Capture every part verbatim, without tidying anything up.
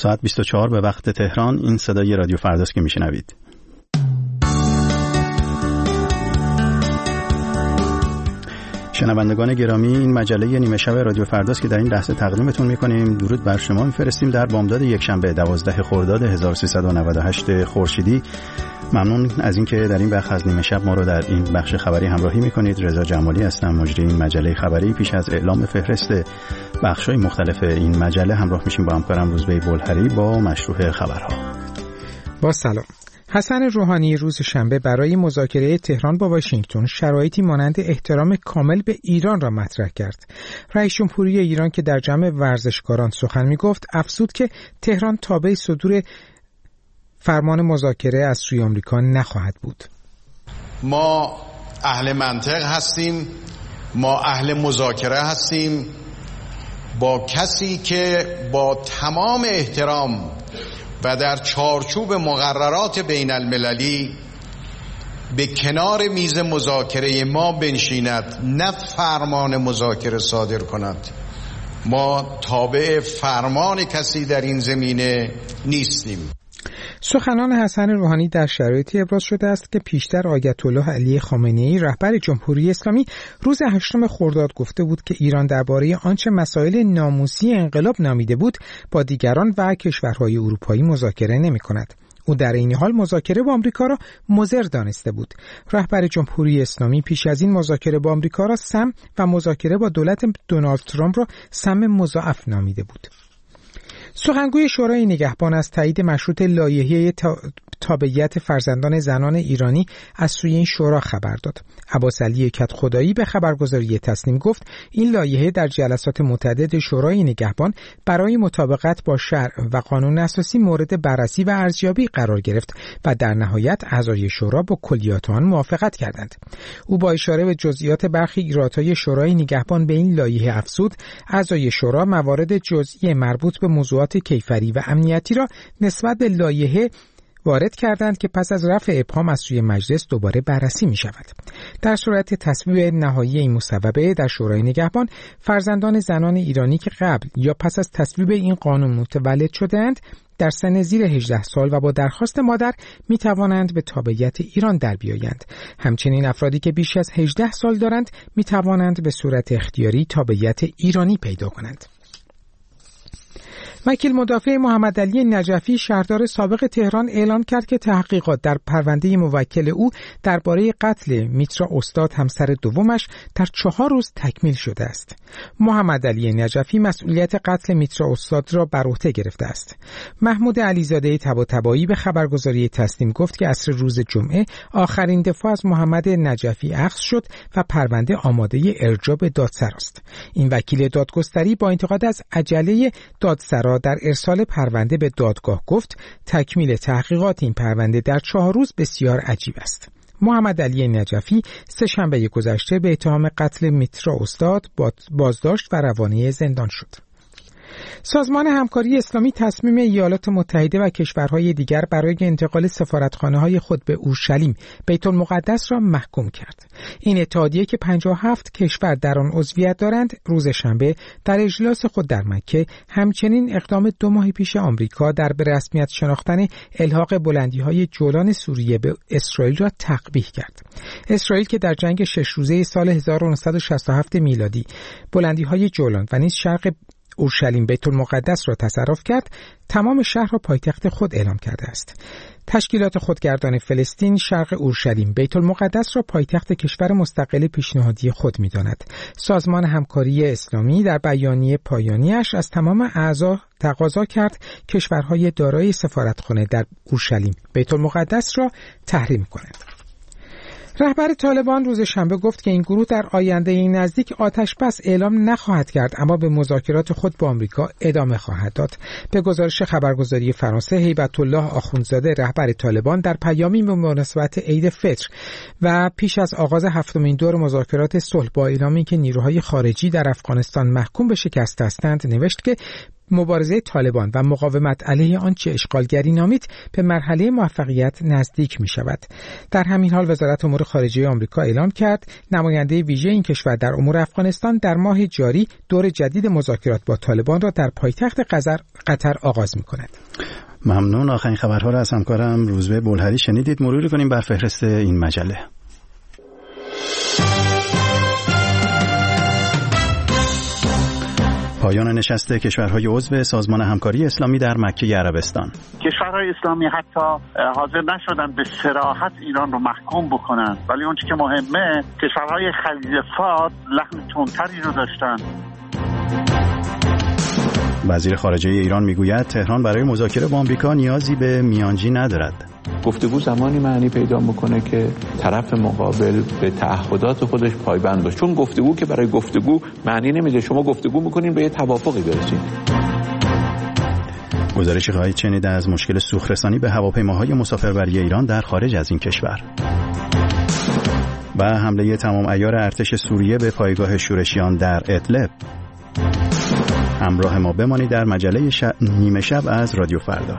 ساعت بیست و چهار به وقت تهران. این صدای رادیو فرداست که میشنوید. شنوندگان گرامی، این مجله نیمه شب رادیو فرداست که در این لحظه تقدیمتون می‌کنیم. درود بر شما می‌فرستیم در بامداد یکشنبه دوازده خرداد هزار و سیصد و نود و هشت خورشیدی. ممنون از اینکه در این بخش از نیمه شب ما رو در این بخش خبری همراهی می‌کنید. رضا جمالی هستم، مجری این مجله خبری. پیش از اعلام فهرست بخش‌های مختلف این مجله همراه میشیم با همکارم روزبه بلحری با مشروع خبرها. با سلام. حسن روحانی روز شنبه برای مذاکره تهران با واشنگتن شرایطی مانند احترام کامل به ایران را مطرح کرد. رئیس جمهوری ایران که در جمع ورزشکاران سخن می‌گفت، افزود که تهران تابع صدور فرمان مذاکره از سوی آمریکا نخواهد بود. ما اهل منطق هستیم، ما اهل مذاکره هستیم با کسی که با تمام احترام و در چارچوب مقررات بین المللی به کنار میز مذاکره ما بنشیند، نه فرمان مذاکره صادر کند. ما تابع فرمان کسی در این زمینه نیستیم. سخنان حسن روحانی در شرایطی ابراز شده است که پیشتر آیت الله علی خامنه‌ای رهبر جمهوری اسلامی روز هشتم خرداد گفته بود که ایران درباره آنچه مسائل ناموسی انقلاب نامیده بود با دیگران و کشورهای اروپایی مذاکره نمی‌کند. او در این حال مذاکره با آمریکا را مضر دانسته بود. رهبر جمهوری اسلامی پیش از این مذاکره با آمریکا را سم و مذاکره با دولت دونالد ترامپ را سم مضاعف نامیده بود. سخنگوی شورای نگهبان از تایید مشروط لایحه تابعیت فرزندان زنان ایرانی از سوی این شورا خبر داد. عباس علی کدخدایی به خبرگزاری تسنیم گفت این لایحه در جلسات متعدد شورای نگهبان برای مطابقت با شرع و قانون اساسی مورد بررسی و ارزیابی قرار گرفت و در نهایت اعضای شورا با کلیات آن موافقت کردند. او با اشاره به جزئیات برخی ایرادهای شورای نگهبان به این لایحه افزود اعضای شورا موارد جزئی مربوط به موضوعات کیفری و امنیتی را نسبت به لایحه وارد کردند که پس از رفع ابهام از سوی مجلس دوباره بررسی می شود. در صورت تصویب نهایی این مصوبه در شورای نگهبان، فرزندان زنان ایرانی که قبل یا پس از تصویب این قانون متولد شده‌اند در سن زیر هجده سال و با درخواست مادر می توانند به تابعیت ایران در بیایند. همچنین افرادی که بیش از هجده سال دارند می توانند به صورت اختیاری تابعیت ایرانی پیدا کنند. وکیل مدافع محمد علی نجفی شهردار سابق تهران اعلام کرد که تحقیقات در پرونده موکل او درباره قتل میترا استاد همسر دومش در چهار روز تکمیل شده است. محمد علی نجفی مسئولیت قتل میترا استاد را بر عهده گرفته است. محمود علیزاده طباطبایی به خبرگزاری تسنیم گفت که عصر روز جمعه آخرین دفاع از محمد نجفی اخذ شد و پرونده آماده ارجاع به دادسرا است. این وکیل دادگستری با انتقاد از عجله دادسرا در ارسال پرونده به دادگاه گفت تکمیل تحقیقات این پرونده در چهار روز بسیار عجیب است. محمد علی نجفی سه شنبه گذشته به اتهام قتل میترا استاد بازداشت و روانه زندان شد. سازمان همکاری اسلامی تصمیم ایالات متحده و کشورهای دیگر برای انتقال سفارتخانه‌های خود به اورشلیم بیت المقدس را محکوم کرد. این اتحادیه که پنجاه و هفت کشور در آن عضویت دارند، روز شنبه در اجلاس خود در مکه همچنین اقدام دو ماه پیش آمریکا در به رسمیت شناختن الحاق بلندی‌های جولان سوریه به اسرائیل را تقبیح کرد. اسرائیل که در جنگ شش روزه سال هزار و نهصد و شصت و هفت میلادی بلندی‌های جولان و نیز شرق اورشلیم بیت المقدس را تصرف کرد، تمام شهر را پایتخت خود اعلام کرده است. تشکیلات خودگردان فلسطین شرق اورشلیم بیت المقدس را پایتخت کشور مستقل پیشنهادی خود می‌داند. سازمان همکاری اسلامی در بیانیه پایانیش از تمام اعضا تقاضا کرد کشورهای دارای سفارتخانه در اورشلیم بیت المقدس را تحریم کنند. رهبر طالبان روز شنبه گفت که این گروه در آینده این نزدیک آتش بس اعلام نخواهد کرد، اما به مذاکرات خود با آمریکا ادامه خواهد داد. به گزارش خبرگزاری فرانسه، هیبت الله آخوندزاده رهبر طالبان در پیامی به مناسبت عید فطر و پیش از آغاز هفتمین دور مذاکرات صلح با اعلامی که نیروهای خارجی در افغانستان محکوم به شکست هستند نوشت که مبارزه طالبان و مقاومت علیه آنچه اشغالگری نامید به مرحله موفقیت نزدیک می شود. در همین حال وزارت امور خارجه آمریکا اعلام کرد نماینده ویژه این کشور در امور افغانستان در ماه جاری دور جدید مذاکرات با طالبان را در پایتخت قطر آغاز می کند. ممنون. آخرین خبرها را از همکارم روزبه بلهری شنیدید. مروری کنیم بر فهرست این مجله. پایان نشست کشورهای عضو سازمان همکاری اسلامی در مکه عربستان. کشورهای اسلامی حتی حاضر نشدن به صراحت ایران رو محکوم بکنن، ولی اون چیزی که مهمه کشورهای خلیج فارس لحن تندتری رو داشتن. وزیر خارجه ایران میگوید تهران برای مذاکره با آمریکا نیازی به میانجی ندارد. گفتگو زمانی معنی پیدا میکنه که طرف مقابل به تعهدات خودش پایبند باشه، چون گفتگو که برای گفتگو معنی نمیده شما گفتگو میکنین به یه توافقی برسید. گزارشی خواهید شنید از مشکل سوخت‌رسانی به هواپیماهای مسافربری ایران در خارج از این کشور و حمله تمام عیار ارتش سوریه به پایگاه شورشیان در ادلب. همراه ما بمانید در مجله ش... نیمه شب از رادیو فردا.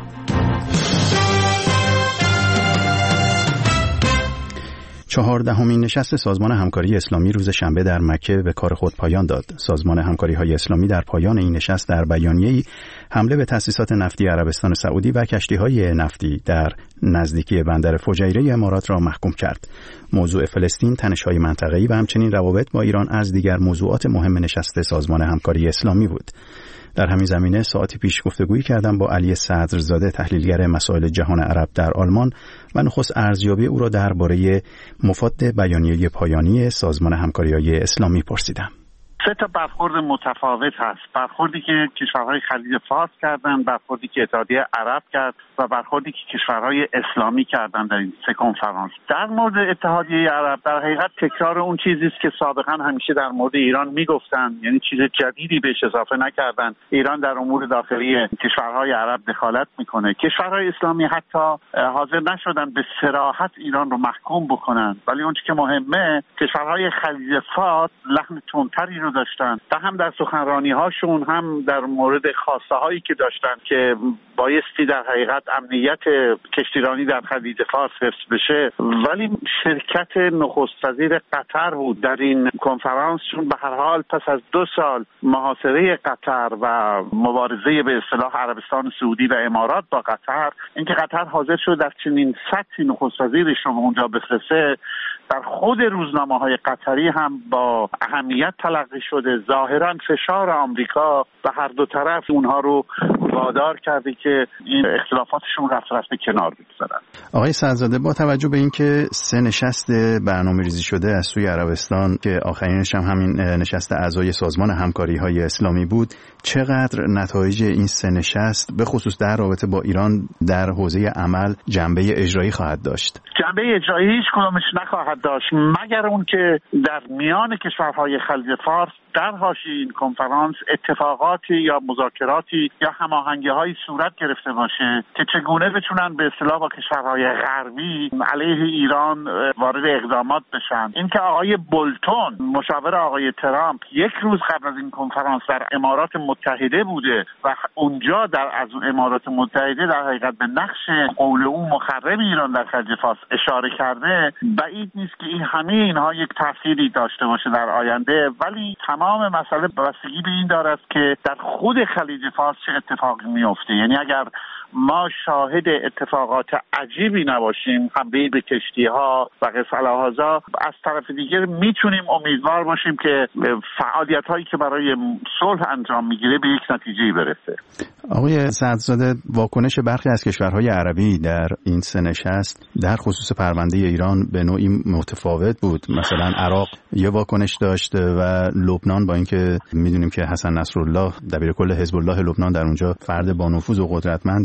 چهاردهمین نشست سازمان همکاری اسلامی روز شنبه در مکه به کار خود پایان داد. سازمان همکاری‌های اسلامی در پایان این نشست در بیانیه‌ای حمله به تأسیسات نفتی عربستان سعودی و کشتی‌های نفتی در نزدیکی بندر فجیره امارات را محکوم کرد. موضوع فلسطین، تنش‌های منطقه‌ای و همچنین روابط با ایران از دیگر موضوعات مهم نشست سازمان همکاری اسلامی بود. در همین زمینه ساعتی پیش گفتگویی کردم با علی صدرزاده، تحلیلگر مسائل جهان عرب در آلمان و نخست ارزیابی او را درباره مفاد بیانیه پایانی سازمان همکاری‌های اسلامی پرسیدم. سه تا برخورد متفاوت هست. برخوردی که کشورهای خلیج فارس کردن، برخوردی که اتحادیه عرب کرد و برخوردی که کشورهای اسلامی کردن در این سه کنفرانس. در مورد اتحادیه عرب در حقیقت تکرار اون چیزی است که سابقا همیشه در مورد ایران میگفتن، یعنی چیز جدیدی بهش اضافه نکردن. ایران در امور داخلی کشورهای عرب دخالت میکنه. کشورهای اسلامی حتی حاضر نشدن به صراحت ایران رو محکوم بکنن، ولی اون چیزی که مهمه کشورهای خلیج فارس لحن تندتری رو داشتن، تا هم در سخنرانی هاشون هم در مورد خواسته هایی که داشتن که بایستی در حقیقت امنیت کشتیرانی در خلیج فارس حفظ بشه. ولی شرکت نخست وزیر قطر بود در این کنفرانس، چون به هر حال پس از دو سال محاصره قطر و مبارزه به اصطلاح عربستان سعودی و امارات با قطر، اینکه قطر حاضر شد در چنین سطحی نخست وزیرش رو اونجا بفرسته، در خود روزنامه‌های قطری هم با اهمیت تلقی شده. ظاهراً فشار آمریکا به هر دو طرف اونها رو وادار کرده که این اختلافاتشون رفت رفت کنار بگذارن. آقای صدرزاده، با توجه به اینکه سه نشست برنامه‌ریزی شده از سوی عربستان که آخرینش هم همین نشست اعضای سازمان همکاری‌های اسلامی بود، چقدر نتایج این سه نشست به خصوص در رابطه با ایران در حوزه عمل جنبه اجرایی خواهد داشت؟ جنبه اجرایی هیچ کدومش نخواهد داشت، مگر اون که در میان کشورهای خلیج فارس در حاشیه این کنفرانس اتفاقاتی یا مذاکراتی یا هماهنگی‌هایی صورت گرفته باشه که چگونه بتونن به اصطلاح با کشورهای غربی علیه ایران وارد اقدامات بشن. اینکه آقای بولتون مشاور آقای ترامپ یک روز قبل از این کنفرانس در امارات متحده بوده و اونجا در از امارات متحده در حقیقت به نقش قول او مخرب ایران در خلیج فارس اشاره کرده، بعید نیست که این همه اینها یک تأثیری داشته باشه در آینده. ولی تمام مسئله بستگی به این دارد که در خود خلیج فارس چه اتفاقی میفته. یعنی اگر ما شاهد اتفاقات عجیبی نباشیم، حمله به کشتی‌ها و قصه هذا، از طرف دیگر میتونیم امیدوار باشیم که فعالیت‌هایی که برای صلح انجام میگیره به یک نتیجه‌ای برسه. آقای صدرزاده، واکنش برخی از کشورهای عربی در این سه نشست در خصوص پرونده ایران به نوعی متفاوت بود. مثلا عراق یه واکنش داشت و لبنان، با اینکه میدونیم که حسن نصرالله دبیرکل حزب الله لبنان در اونجا فرد با نفوذ و قدرتمندی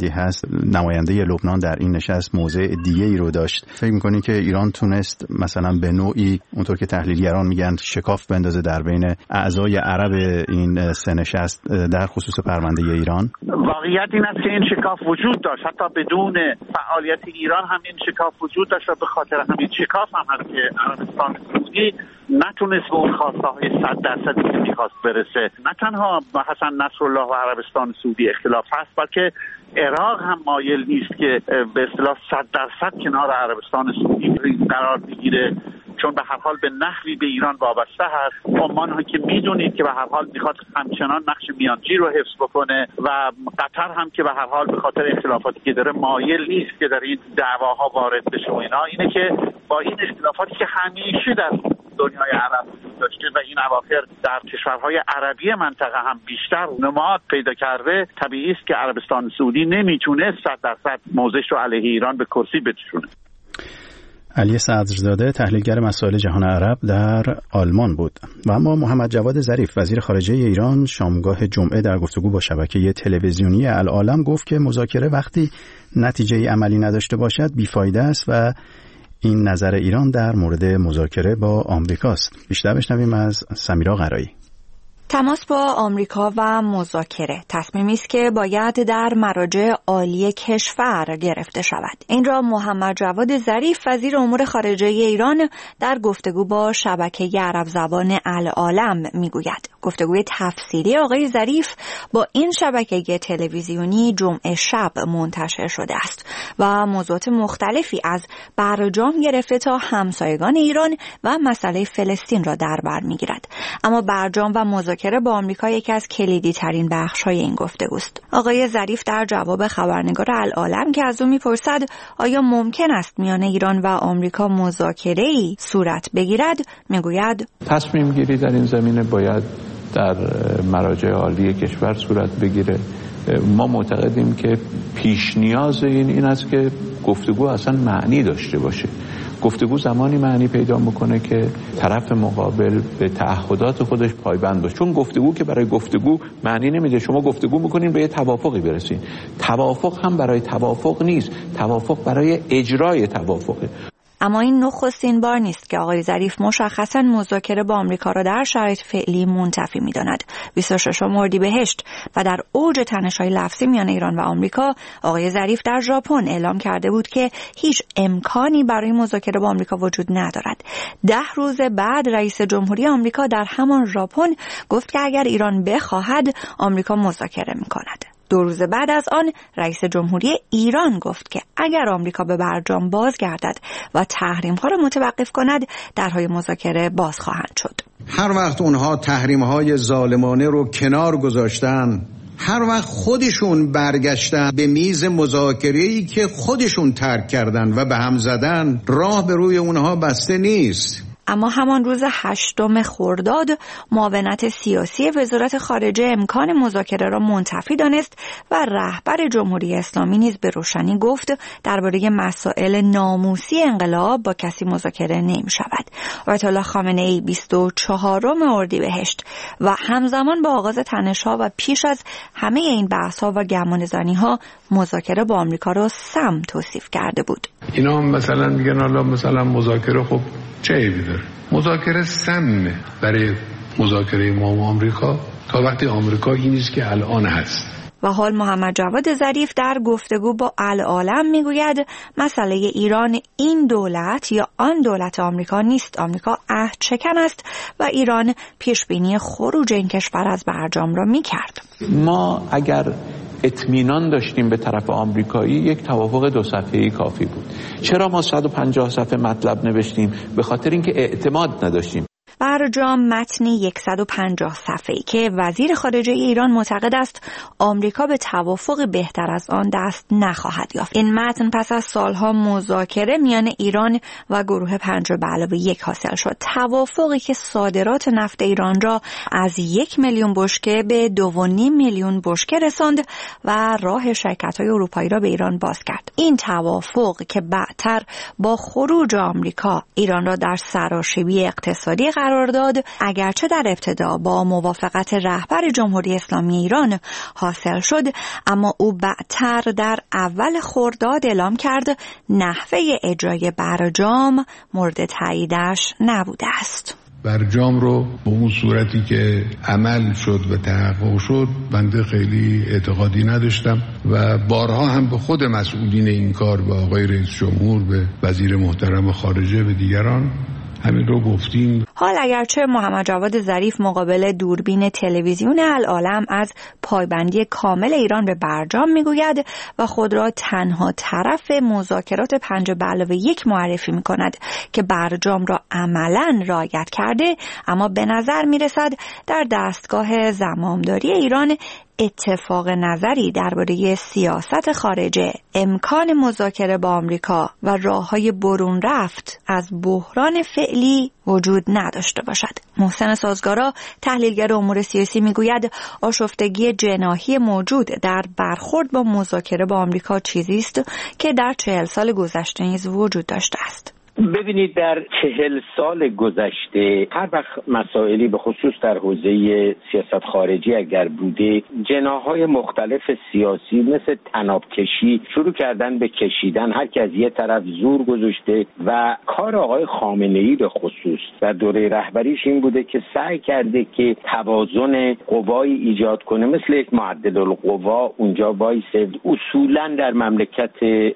هست. نماینده لبنان در این نشست موضع دیگه ای رو داشت. فکر می‌کنی که ایران تونست مثلا به نوعی اونطور که تحلیلگران میگن شکاف بندازه در بین اعضای عرب این سه نشست در خصوص پرونده ایران؟ واقعیت این است که این شکاف وجود داشت، حتی بدون فعالیت ایران هم این شکاف وجود داشت و به خاطر همین شکاف هم هست که عربستان سعودی نتونست به اون خواسته های صد درصدی که میخواست برسه. نه تنها حسن نصرالله و عربستان سعودی اختلاف هست، بلکه عراق هم مایل نیست که به اصطلاح صد درصد کنار عربستان سعودی قرار بگیره، چون به هر حال به نحوی به ایران وابسته هست. عمان ها که میدونید که به هر حال میخواد همچنان نقش میانجی رو حفظ بکنه و قطر هم که به هر حال به خاطر اختلافاتی که داره مایل نیست که در این دعواها وارد بشه و اینا. اینه که با این اختلافاتی که همیشه در دنیای عرب وجود داشته و این اواخر در کشورهای عربی منطقه هم بیشتر نماد پیدا کرده، طبیعی است که عربستان سعودی نمیتونه صد درصد موضعش رو علیه ایران به کرسی بنشونه. علی صدرزاده تحلیلگر مسائل جهان عرب در آلمان بود. و اما محمد جواد ظریف وزیر خارجه ایران شامگاه جمعه در گفتگو با شبکه تلویزیونی العالم گفت که مذاکره وقتی نتیجه عملی نداشته باشد بیفایده است و این نظر ایران در مورد مذاکره با آمریکاست. بیشتر بشنویم از سمیرا قرایی. تماس با آمریکا و مذاکره تصمیمی است که باید در مراجع عالی کشور گرفته شود. این را محمد جواد ظریف وزیر امور خارجه ایران در گفتگو با شبکه عرب زبان العالم میگوید. گفتگوی تفصیلی آقای ظریف با این شبکه تلویزیونی جمعه شب منتشر شده است و موضوعات مختلفی از برجام گرفته تا همسایگان ایران و مسئله فلسطین را در بر میگیرد. اما برجام و مذاکره با آمریکا یکی از کلیدی ترین بخش‌های این گفتگوست. آقای ظریف در جواب خبرنگار العالم که از او میپرسد آیا ممکن است میان ایران و آمریکا مذاکره‌ای صورت بگیرد، میگوید تصمیم گیری در این زمینه باید در مراجع عالی کشور صورت بگیره. ما معتقدیم که پیش نیاز این این است که گفتگو اصلا معنی داشته باشه. گفتگو زمانی معنی پیدا میکنه که طرف مقابل به تعهدات خودش پایبند باشه. چون گفتگو که برای گفتگو معنی نمیده. شما گفتگو میکنین به یه توافقی برسین. توافق هم برای توافق نیست. توافق برای اجرای توافقه. اما این نخستین بار نیست که آقای ظریف مشخصاً مذاکره با آمریکا را در شرایط فعلی منتفی می‌داند. بیست و ششم اردیبهشت و در اوج تنش‌های لفظی میان ایران و آمریکا، آقای ظریف در ژاپن اعلام کرده بود که هیچ امکانی برای مذاکره با آمریکا وجود ندارد. ده روز بعد رئیس جمهوری آمریکا در همان ژاپن گفت که اگر ایران بخواهد آمریکا مذاکره می‌کند. دو روز بعد از آن رئیس جمهوری ایران گفت که اگر آمریکا به برجام بازگردد و تحریم‌ها را متوقف کند، درهای مذاکره باز خواهند شد. هر وقت اونها تحریم‌های ظالمانه رو کنار گذاشتن، هر وقت خودشون برگشتن به میز مذاکره‌ای که خودشون ترک کردن و به هم زدن، راه به روی اونها بسته نیست. اما همان روز هشتم خرداد معاونت سیاسی وزارت خارجه امکان مذاکره را منتفی دانست و رهبر جمهوری اسلامی نیز به روشنی گفت درباره مسائل ناموسی انقلاب با کسی مذاکره نمی شود. آیت الله خامنه ای بیست و چهارم اردیبهشت و همزمان با آغاز تنش‌ها و پیش از همه این بحث‌ها و گمانه‌زنی‌ها مذاکره با آمریکا را سم توصیف کرده بود. اینا هم مثلا میگن حالا مثلا مذاکره خب چه عیبی داره؟ مذاکره سمه برای مذاکره ما و آمریکا تا وقتی آمریکا این نیست که الان هست. و حال محمد جواد ظریف در گفتگو با العالم میگوید مسئله ایران این دولت یا آن دولت آمریکا نیست. آمریکا عهد شکن است و ایران پیشبینی خروج این کشور از برجام را میکرد. ما اگر اطمینان داشتیم به طرف آمریکایی یک توافق دو صفحه‌ای کافی بود. چرا ما صد و پنجاه صفحه مطلب نوشتیم؟ به خاطر اینکه اعتماد نداشتیم. برجام متنی صد و پنجاه صفحه‌ای که وزیر خارجه ایران معتقد است آمریکا به توافق بهتر از آن دست نخواهد یافت. این متن پس از سالها مذاکره میان ایران و گروه پنج به علاوه یک حاصل شد. توافقی که صادرات نفت ایران را از یک میلیون بشکه به دو و نیم میلیون بشکه رساند و راه شرکت‌های اروپایی را به ایران باز کرد. این توافق که بعدتر با خروج آمریکا ایران را در سراشیبی اقتصادی قرار قرارداد اگرچه در ابتدا با موافقت رهبر جمهوری اسلامی ایران حاصل شد، اما او بعدتر در اول خرداد اعلام کرد نحوه اجرای برجام مورد تاییدش نبوده است. برجام رو به اون صورتی که عمل شد و تحقق شد بنده خیلی اعتقادی نداشتم و بارها هم به خود مسئولین این کار، به آقای رئیس جمهور، به وزیر محترم خارجه، به دیگران همین رو گفتیم. حال اگرچه محمد جواد ظریف مقابل دوربین تلویزیون العالم از پایبندی کامل ایران به برجام میگوید و خود را تنها طرف مذاکرات پنج به علاوه یک معرفی میکند که برجام را عملاً رعایت کرده، اما به نظر میرسد در دستگاه زمامداری ایران اتفاق نظری درباره سیاست خارجه، امکان مذاکره با آمریکا و راه‌های برون رفت از بحران فعلی وجود نداشته باشد. محسن سازگارا، تحلیلگر امور سیاسی، میگوید آشفتگی جناحی موجود در برخورد با مذاکره با آمریکا چیزی است که در چهل سال گذشته نیز وجود داشته است. ببینید، در چهل سال گذشته هر وقت مسائلی به خصوص در حوزه سیاست خارجی اگر بوده، جناح‌های مختلف سیاسی مثل طناب کشی شروع کردن به کشیدن، هر کی از یه طرف زور گذاشته و کار آقای خامنه‌ای به خصوص در دوره رهبریش این بوده که سعی کرده که توازن قوایی ایجاد کنه، مثل یک معدل القوا اونجا وایسه. اصولاً در مملکت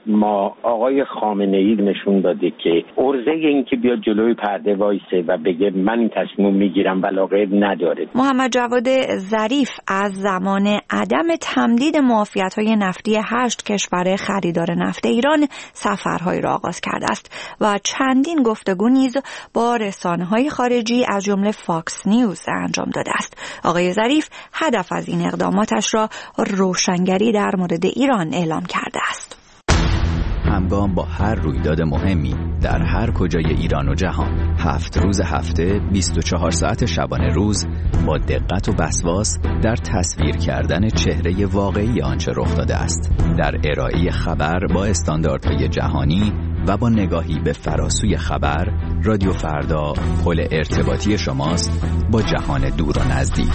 ما آقای خامنه‌ای نشون داده که ارزه این که بیاد جلوی پرده وایسه و بگه من این تصمیم میگیرم ولا غیر نداره. محمد جواد ظریف از زمان عدم تمدید معافیت‌های نفتی هشت کشور خریدار نفت ایران سفرهای را آغاز کرده است و چندین گفتگو نیز با رسانه‌های خارجی از جمله فاکس نیوز انجام داده است. آقای ظریف هدف از این اقداماتش را روشنگری در مورد ایران اعلام کرده است. همگام با هر رویداد مهمی در هر کجای ایران و جهان، هفت روز هفته، بیست و چهار ساعت شبانه روز، با دقت و وسواس در تصویر کردن چهره واقعی آنچه رخ داده است، در ارائه خبر با استانداردهای جهانی و با نگاهی به فراسوی خبر، رادیو فردا پل ارتباطی شماست با جهان دور و نزدیک.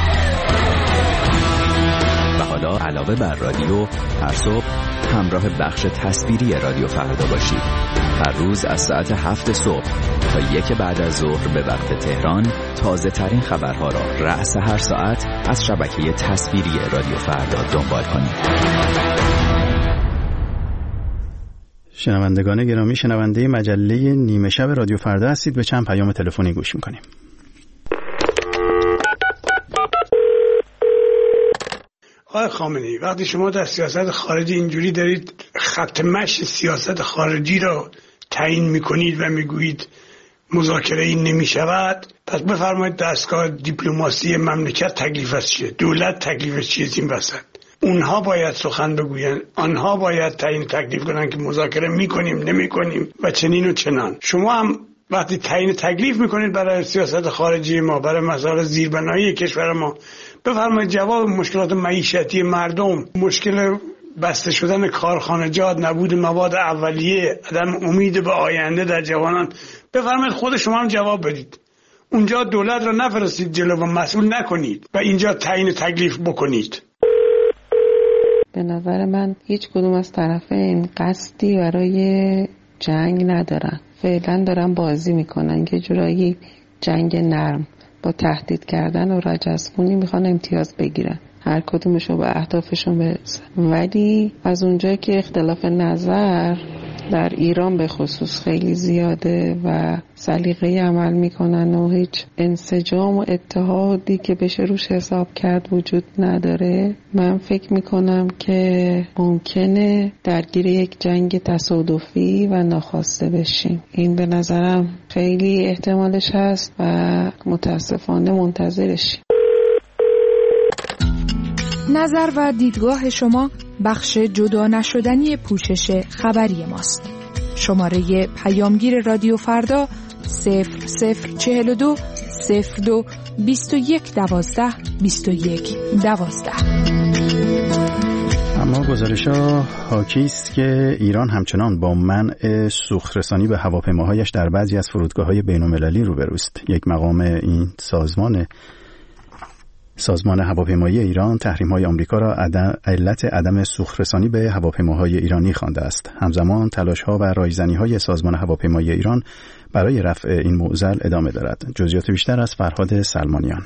و حالا علاوه بر رادیو، هر صبح همراه بخش تصویری رادیو فردا باشید. هر روز از ساعت هفت صبح تا یک بعد از ظهر به وقت تهران، تازه ترین خبرها را رأس هر ساعت از شبکه تصویری رادیو فردا دنبال کنید. شنوندگان گرامی، شنونده مجله نیمه شب رادیو فردا هستید. به چند پیام تلفنی گوش می‌کنیم. آقای خامنه‌ای، وقتی شما در سیاست خارجی اینجوری دارید خط مشی سیاست خارجی را تعیین میکنید و میگویید مذاکره این نمیشود، پس بفرمایید دستگاه دیپلماسی مملکت تکلیفش چیه؟ دولت تکلیفش چیه این وسط؟ اونها باید سخن بگوین، آنها باید تعیین تکلیف کنن که مذاکره میکنیم نمیکنیم و چنین و چنان. شما هم وقتی تعیین تکلیف میکنید برای سیاست خارجی ما، برای مسائل زیربنایی کشور ما، بفرمایید جواب مشکلات معیشتی مردم، مشکل بسته شدن کارخانجات، نبود مواد اولیه، عدم امید به آینده در جوانان، بفرمایید خود شما هم جواب بدید. اونجا دولت را نفرستید جلو و مسئول نکنید و اینجا تعیین تکلیف بکنید. به نظر من هیچ کدوم از طرفین قصدی برای جنگ ندارن. فعلا دارن بازی میکنن که جورایی جنگ نرم با تهدید کردن و رجزخونی میخوان امتیاز بگیرن، هر کدومشو به اهدافشون برسن. ولی از اونجایی که اختلاف نظر در ایران به خصوص خیلی زیاده و سلیقه‌ای عمل میکنن و هیچ انسجام و اتحادی که بشه روش حساب کرد وجود نداره، من فکر میکنم که ممکنه درگیر یک جنگ تصادفی و ناخواسته بشیم. این به نظرم خیلی احتمالش هست و متاسفانه منتظرشیم. نظر و دیدگاه شما بخش جدا نشدنی پوشش خبری ماست. شماره پیامگیر رادیو فردا صفر صفر چهل و دو صفر دو بیست و یک دوازده بیست و یک دوازده. اما گزارش‌ها حاکی است که ایران همچنان با منع سوخت‌رسانی به هواپیماهایش در بعضی از فرودگاه‌های بین‌المللی روبروست. یک مقام این سازمان سازمان هواپیمایی ایران تحریم‌های آمریکا را عدم علت عدم سوخت‌رسانی به هواپیماهای ایرانی خوانده است. همزمان تلاش‌ها و رایزنی‌های سازمان هواپیمایی ایران برای رفع این معضل ادامه دارد. جزئیات بیشتر از فرهاد سلمانیان.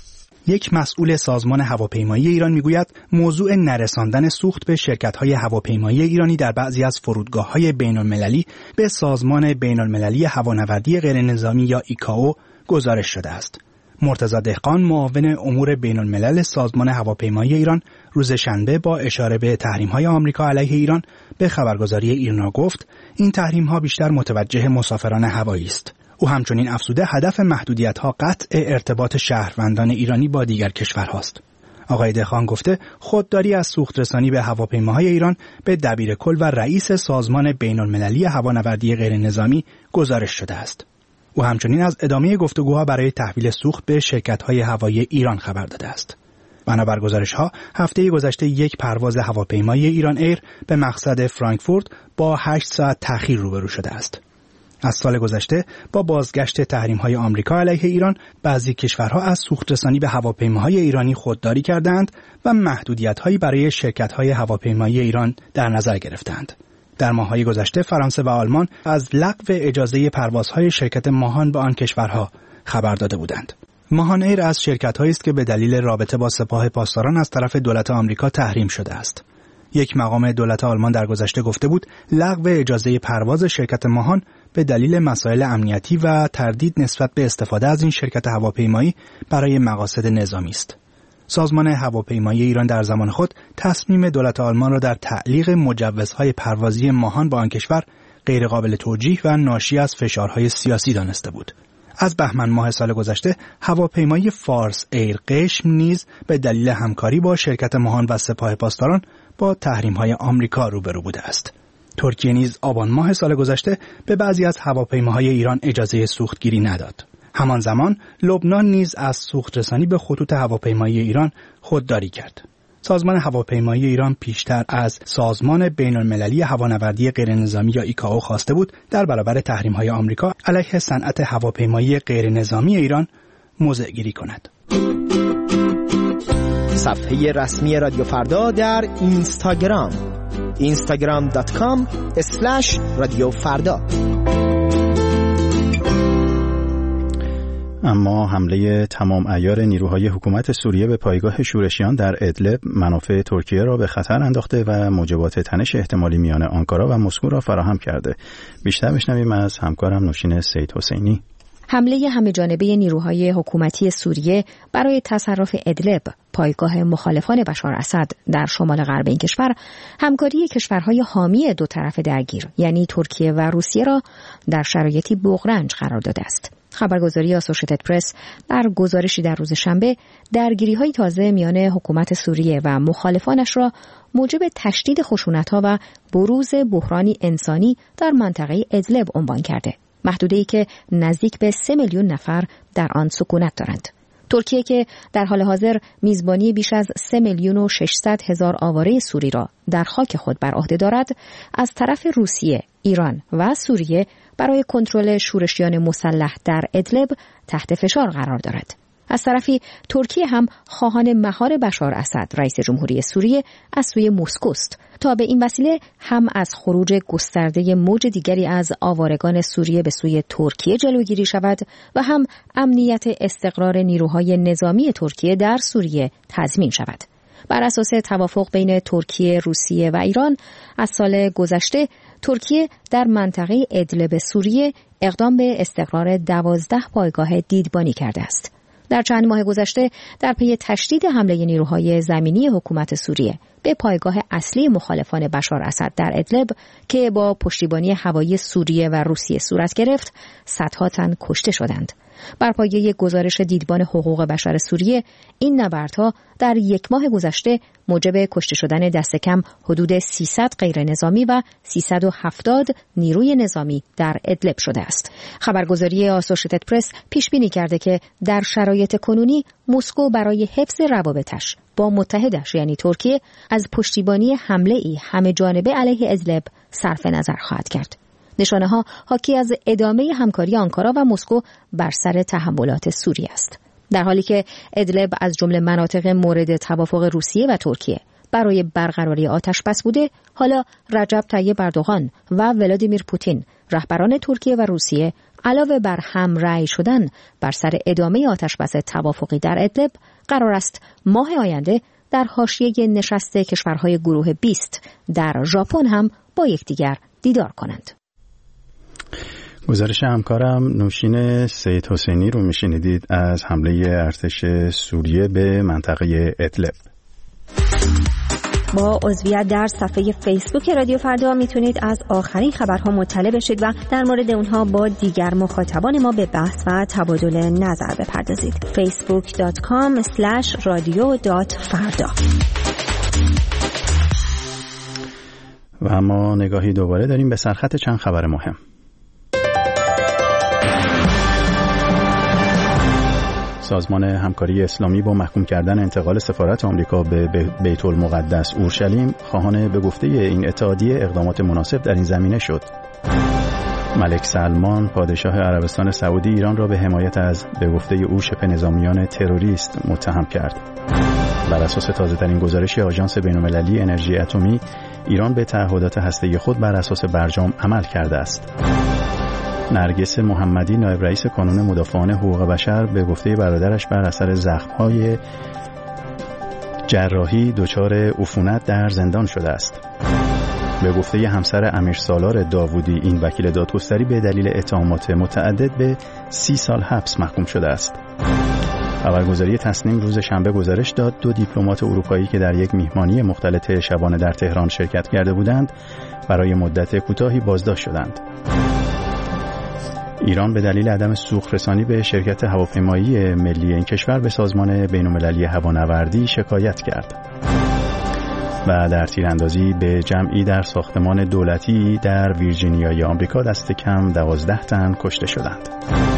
یک مسئول سازمان هواپیمایی ایران میگوید موضوع نرساندن سوخت به شرکت‌های هواپیمایی ایرانی در بعضی از فرودگاه‌های بین‌المللی به سازمان بین‌المللی هوانوردی غیرنظامی یا ایکائو گزارش شده است. مرتضی دهقان معاون امور بین‌الملل سازمان هواپیمایی ایران روز شنبه با اشاره به تحریم‌های آمریکا علیه ایران به خبرگزاری ایرنا گفت این تحریم‌ها بیشتر متوجه مسافران هوایی است. او همچنین افزوده هدف محدودیت‌ها قطع ارتباط شهروندان ایرانی با دیگر کشورهاست. آقای دهقان گفته خودداری از سوخت‌رسانی به هواپیماهای ایران به دبیرکل و رئیس سازمان بین‌المللی هوانوردی غیرنظامی گزارش شده است. او همچنین از ادامه گفتگوها برای تحویل سوخت به شرکت‌های هوایی ایران خبر داده است. بنابر گزارش‌ها هفته گذشته یک پرواز هواپیمای ایران ایر به مقصد فرانکفورت با هشت ساعت تأخیر روبرو شده است. از سال گذشته با بازگشت تحریم‌های آمریکا علیه ایران بعضی کشورها از سوخت‌رسانی به هواپیماهای ایرانی خودداری کردند و محدودیت‌هایی برای شرکت‌های هواپیمایی ایران در نظر گرفتند. در ماه‌های گذشته فرانسه و آلمان از لغو اجازه پروازهای شرکت ماهان به آن کشورها خبر داده بودند. ماهان ایر از شرکت‌هایی است که به دلیل رابطه با سپاه پاسداران از طرف دولت آمریکا تحریم شده است. یک مقام دولت آلمان در گذشته گفته بود لغو اجازه پرواز شرکت ماهان به دلیل مسائل امنیتی و تردید نسبت به استفاده از این شرکت هواپیمایی برای مقاصد نظامی است. سازمان هواپیمایی ایران در زمان خود تصمیم دولت آلمان را در تعلیق مجوزهای پروازی ماهان با آن کشور غیرقابل توجیه و ناشی از فشارهای سیاسی دانسته بود. از بهمن ماه سال گذشته هواپیمای فارس ایر قشم نیز به دلیل همکاری با شرکت ماهان و سپاه پاسداران با تحریم‌های آمریکا روبرو بوده است. ترکیه نیز آبان ماه سال گذشته به بعضی از هواپیماهای ایران اجازه سوختگیری نداد. همان زمان لبنان نیز از سوخت‌رسانی به خطوط هواپیمایی ایران خودداری کرد. سازمان هواپیمایی ایران پیشتر از سازمان بین‌المللی هوانوردی غیرنظامی یا ایکائو خواسته بود در برابر تحریم‌های آمریکا علیه صنعت هواپیمایی غیرنظامی ایران موضع گیری کند. صفحه رسمی رادیو فردا در اینستاگرام اینستاگرام دات کام اسلش رادیو فردا. اما حمله تمام عیار نیروهای حکومت سوریه به پایگاه شورشیان در ادلب منافع ترکیه را به خطر انداخته و موجبات تنش احتمالی میان آنکارا و مسکو را فراهم کرده. بیشتر بشنویم از همکارم نوشین سید حسینی. حمله همه‌جانبه نیروهای حکومتی سوریه برای تصرف ادلب، پایگاه مخالفان بشار اسد در شمال غرب این کشور، همکاری کشورهای حامی دو طرف درگیر یعنی ترکیه و روسیه را در شرایطی بغرنج قرار داده است. خبرگزاری آسوشیتد پرس در گزارشی در روز شنبه درگیری‌های تازه میان حکومت سوریه و مخالفانش را موجب تشدید خشونت‌ها و بروز بحرانی انسانی در منطقه ادلب عنوان کرده. محدوده‌ای که نزدیک به سه میلیون نفر در آن سکونت دارند. ترکیه که در حال حاضر میزبانی بیش از سه میلیون و ششصد هزار آواره سوری را در خاک خود بر عهده دارد، از طرف روسیه، ایران و سوریه برای کنترل شورشیان مسلح در ادلب تحت فشار قرار دارد. از طرفی ترکیه هم خواهان مهار بشار اسد رئیس جمهوری سوریه از سوی مسکو است تا به این وسیله هم از خروج گسترده موج دیگری از آوارگان سوریه به سوی ترکیه جلوگیری شود و هم امنیت استقرار نیروهای نظامی ترکیه در سوریه تضمین شود. بر اساس توافق بین ترکیه، روسیه و ایران از سال گذشته ترکیه در منطقه ادلب سوریه اقدام به استقرار دوازده پایگاه دیدبانی کرده است. در چند ماه گذشته در پی تشدید حمله نیروهای زمینی حکومت سوریه به پایگاه اصلی مخالفان بشار اسد در ادلب که با پشتیبانی هوایی سوریه و روسیه صورت گرفت، صدها تن کشته شدند. بر پایه گزارش دیدبان حقوق بشر سوریه، این نبردها در یک ماه گذشته موجب کشته شدن دست کم حدود سیصد غیر نظامی و سیصد و هفتاد نیروی نظامی در ادلب شده است. خبرگزاری آسوشیتد پرس پیش بینی کرده که در شرایط کنونی مسکو برای حفظ روابطش با متحدش یعنی ترکیه از پشتیبانی حمله ای همه جانبه علیه ادلب صرف نظر خواهد کرد. نشانه ها حاکی از ادامه همکاری آنکارا و مسکو بر سر تحولات سوریه است. در حالی که ادلب از جمله مناطق مورد توافق روسیه و ترکیه برای برقراری آتش بس بوده، حالا رجب طیب اردوغان و ولادیمیر پوتین رهبران ترکیه و روسیه علاوه بر هم رأی شدن بر سر ادامه آتش بس توافقی در ادلب، قرار است ماه آینده در حاشیه نشست کشورهای گروه بیست در ژاپن هم با یکدیگر دیدار کنند. گزارش همکارم نوشین سید حسینی رو میشنیدید از حمله ارتش سوریه به منطقه ادلب. با عضویت در صفحه فیسبوک رادیو فردا میتونید از آخرین خبرها مطلع بشید و در مورد اونها با دیگر مخاطبان ما به بحث و تبادل نظر بپردازید. فیسبوک دات کام اسلش رادیو دات فردا. و اما نگاهی دوباره داریم به سرخط چند خبر مهم. سازمان همکاری اسلامی با محکوم کردن انتقال سفارت آمریکا به بیت المقدس اورشلیم خواهان به گفته این اتحادیه اقدامات مناسب در این زمینه شد. ملک سلمان پادشاه عربستان سعودی ایران را به حمایت از به گفته او شبه نظامیان تروریست متهم کرد. بر اساس تازه‌ترین گزارش آژانس بین‌المللی انرژی اتمی، ایران به تعهدات هسته‌ای خود بر اساس برجام عمل کرده است. نرگس محمدی نایب رئیس کانون مدافعان حقوق بشر به گفته برادرش بر اثر زخم‌های جراحی دچار عفونت در زندان شده است. به گفته همسر امیر سالار داوودی، این وکیل دادگستری به دلیل اتهامات متعدد به سی سال حبس محکوم شده است. خبرگزاری تسنیم روز شنبه گزارش داد دو دیپلمات اروپایی که در یک میهمانی مختلط شبانه در تهران شرکت کرده بودند برای مدت کوتاهی بازداشت شدند. ایران به دلیل عدم سوخت رسانی به شرکت هواپیمایی ملی این کشور به سازمان بین‌المللی هوانوردی شکایت کرد. و در تیراندازی به جمعی در ساختمان دولتی در ویرجینیای آمریکا دست کم دوازده تن کشته شدند.